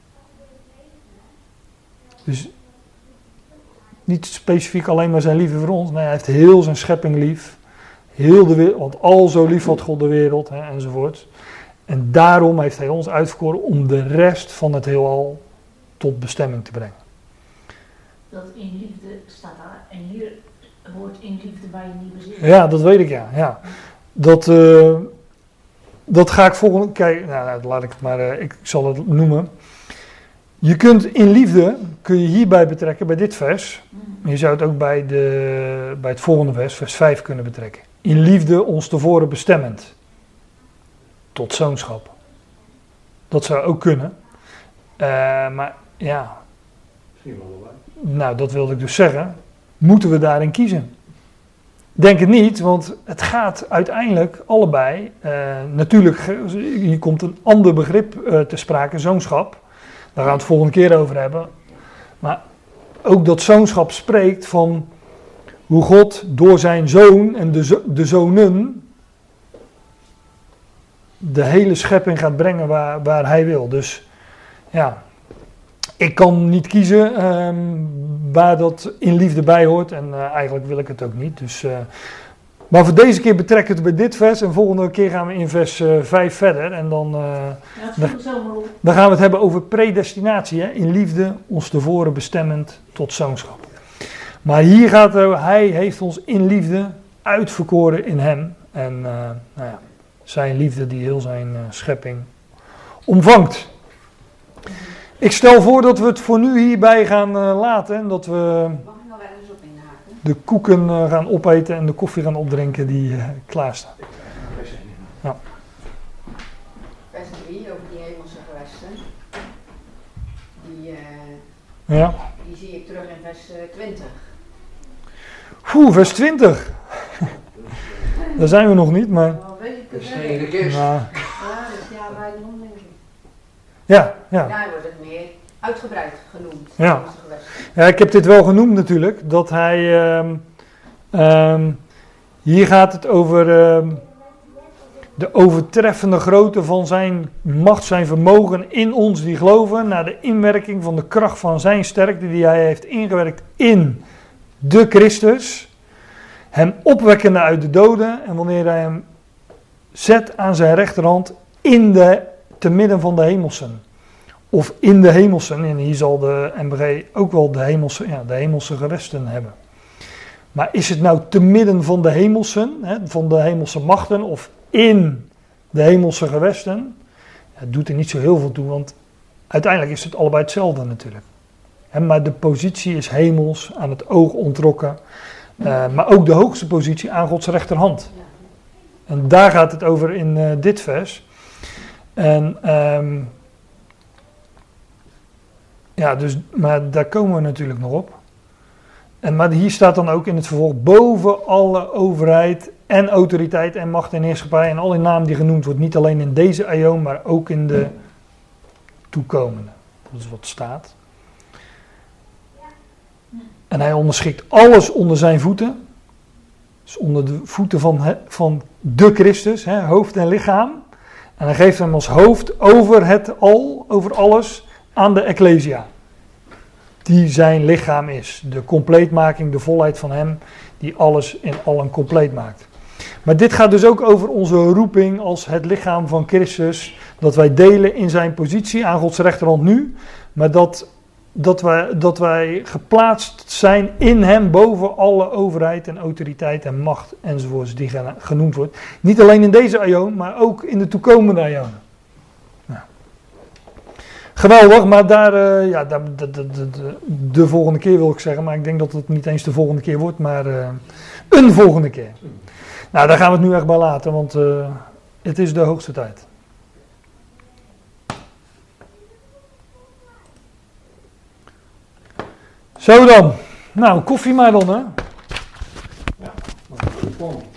Dus niet specifiek alleen maar zijn liefde voor ons, nee, hij heeft heel zijn schepping lief. Heel de wereld, want al zo lief had God de wereld, hè, enzovoort. En daarom heeft hij ons uitverkoren om de rest van het heelal tot bestemming te brengen. Dat in liefde staat daar, en hier hoort in liefde bij je nieuwe zin. Ja, dat weet ik, ja. ja. Dat, uh, dat ga ik volgende... Kijk, nou, nou, laat ik het maar... Uh, ik zal het noemen. Je kunt in liefde, kun je hierbij betrekken, bij dit vers. Mm. Je zou het ook bij, de, bij het volgende vers, vers vijf, kunnen betrekken. In liefde ons tevoren bestemmend. Tot zoonschap. Dat zou ook kunnen. Uh, maar ja... Misschien wel erbij. Nou, dat wilde ik dus zeggen. Moeten we daarin kiezen? Denk het niet, want het gaat uiteindelijk allebei. Uh, natuurlijk, hier komt een ander begrip uh, te sprake, zoonschap. Daar gaan we het volgende keer over hebben. Maar ook dat zoonschap spreekt van hoe God door zijn zoon en de, zo- de zonen de hele schepping gaat brengen waar, waar hij wil. Dus ja... Ik kan niet kiezen um, waar dat in liefde bij hoort en uh, eigenlijk wil ik het ook niet. Dus, uh, maar voor deze keer betrek het bij dit vers en volgende keer gaan we in vers uh, vijf verder. En dan, uh, Ja, dan, dan gaan we het hebben over predestinatie. Hè? In liefde ons tevoren bestemmend tot zoonschap. Maar hier gaat het, hij heeft ons in liefde uitverkoren in hem. En uh, nou ja, zijn liefde die heel zijn uh, schepping omvangt. Ik stel voor dat we het voor nu hierbij gaan uh, laten. En dat we Mag ik nog wel eens op inhaken? de koeken uh, gaan opeten en de koffie gaan opdrinken die uh, klaar staat. Ja. Vers drie over die hemelse gewesten. Die, uh, Ja. die zie ik terug in vers uh, twintig. Oeh, vers twintig. Daar zijn we nog niet, maar... Wel weet ik Dat het is wel. tegen de kerst. Nou, Ja, dus ja, wij doen denk ik. ja, ja. Daar wordt het meer uitgebreid genoemd. Ja. hemelse gewesten. Ja, ik heb dit wel genoemd natuurlijk. Dat hij... Um, um, hier gaat het over... Um, de overtreffende grootte van zijn macht, zijn vermogen in ons die geloven, naar de inwerking van de kracht van zijn sterkte die hij heeft ingewerkt in de Christus, hem opwekkende uit de doden en wanneer hij hem zet aan zijn rechterhand in de, te midden van de hemelsen. Of in de hemelsen, en hier zal de M B G ook wel de hemelse, ja, de hemelse gewesten hebben. Maar is het nou te midden van de hemelsen, hè, van de hemelse machten, of in de hemelse gewesten? Het doet er niet zo heel veel toe, want uiteindelijk is het allebei hetzelfde natuurlijk. Hè, maar de positie is hemels, aan het oog ontrokken. Uh, maar ook de hoogste positie aan Gods rechterhand. En daar gaat het over in uh, dit vers. En um, ja, dus, maar daar komen we natuurlijk nog op. En, maar hier staat dan ook in het vervolg boven alle overheid en autoriteit en macht en heerschappij en alle naam die genoemd wordt, niet alleen in deze aion, maar ook in de toekomende. Dat is wat staat. En hij onderschikt alles onder zijn voeten. Dus onder de voeten van, van de Christus, hè, hoofd en lichaam. En hij geeft hem als hoofd over het al, over alles, aan de Ecclesia. Die zijn lichaam is. De compleetmaking, de volheid van hem, die alles in allen compleet maakt. Maar dit gaat dus ook over onze roeping als het lichaam van Christus. Dat wij delen in zijn positie aan Gods rechterhand nu. Maar dat, dat, wij, dat wij geplaatst zijn in hem boven alle overheid en autoriteit en macht enzovoorts die genoemd wordt. Niet alleen in deze aion, maar ook in de toekomende aionen. Nou. Geweldig, maar daar, uh, ja, daar, de, de, de, de, de volgende keer wil ik zeggen. Maar ik denk dat het niet eens de volgende keer wordt, maar uh, een volgende keer. Nou, daar gaan we het nu echt bij laten, want uh, het is de hoogste tijd. Zo dan. Nou, koffie maar dan, hè. Ja, dat is goed.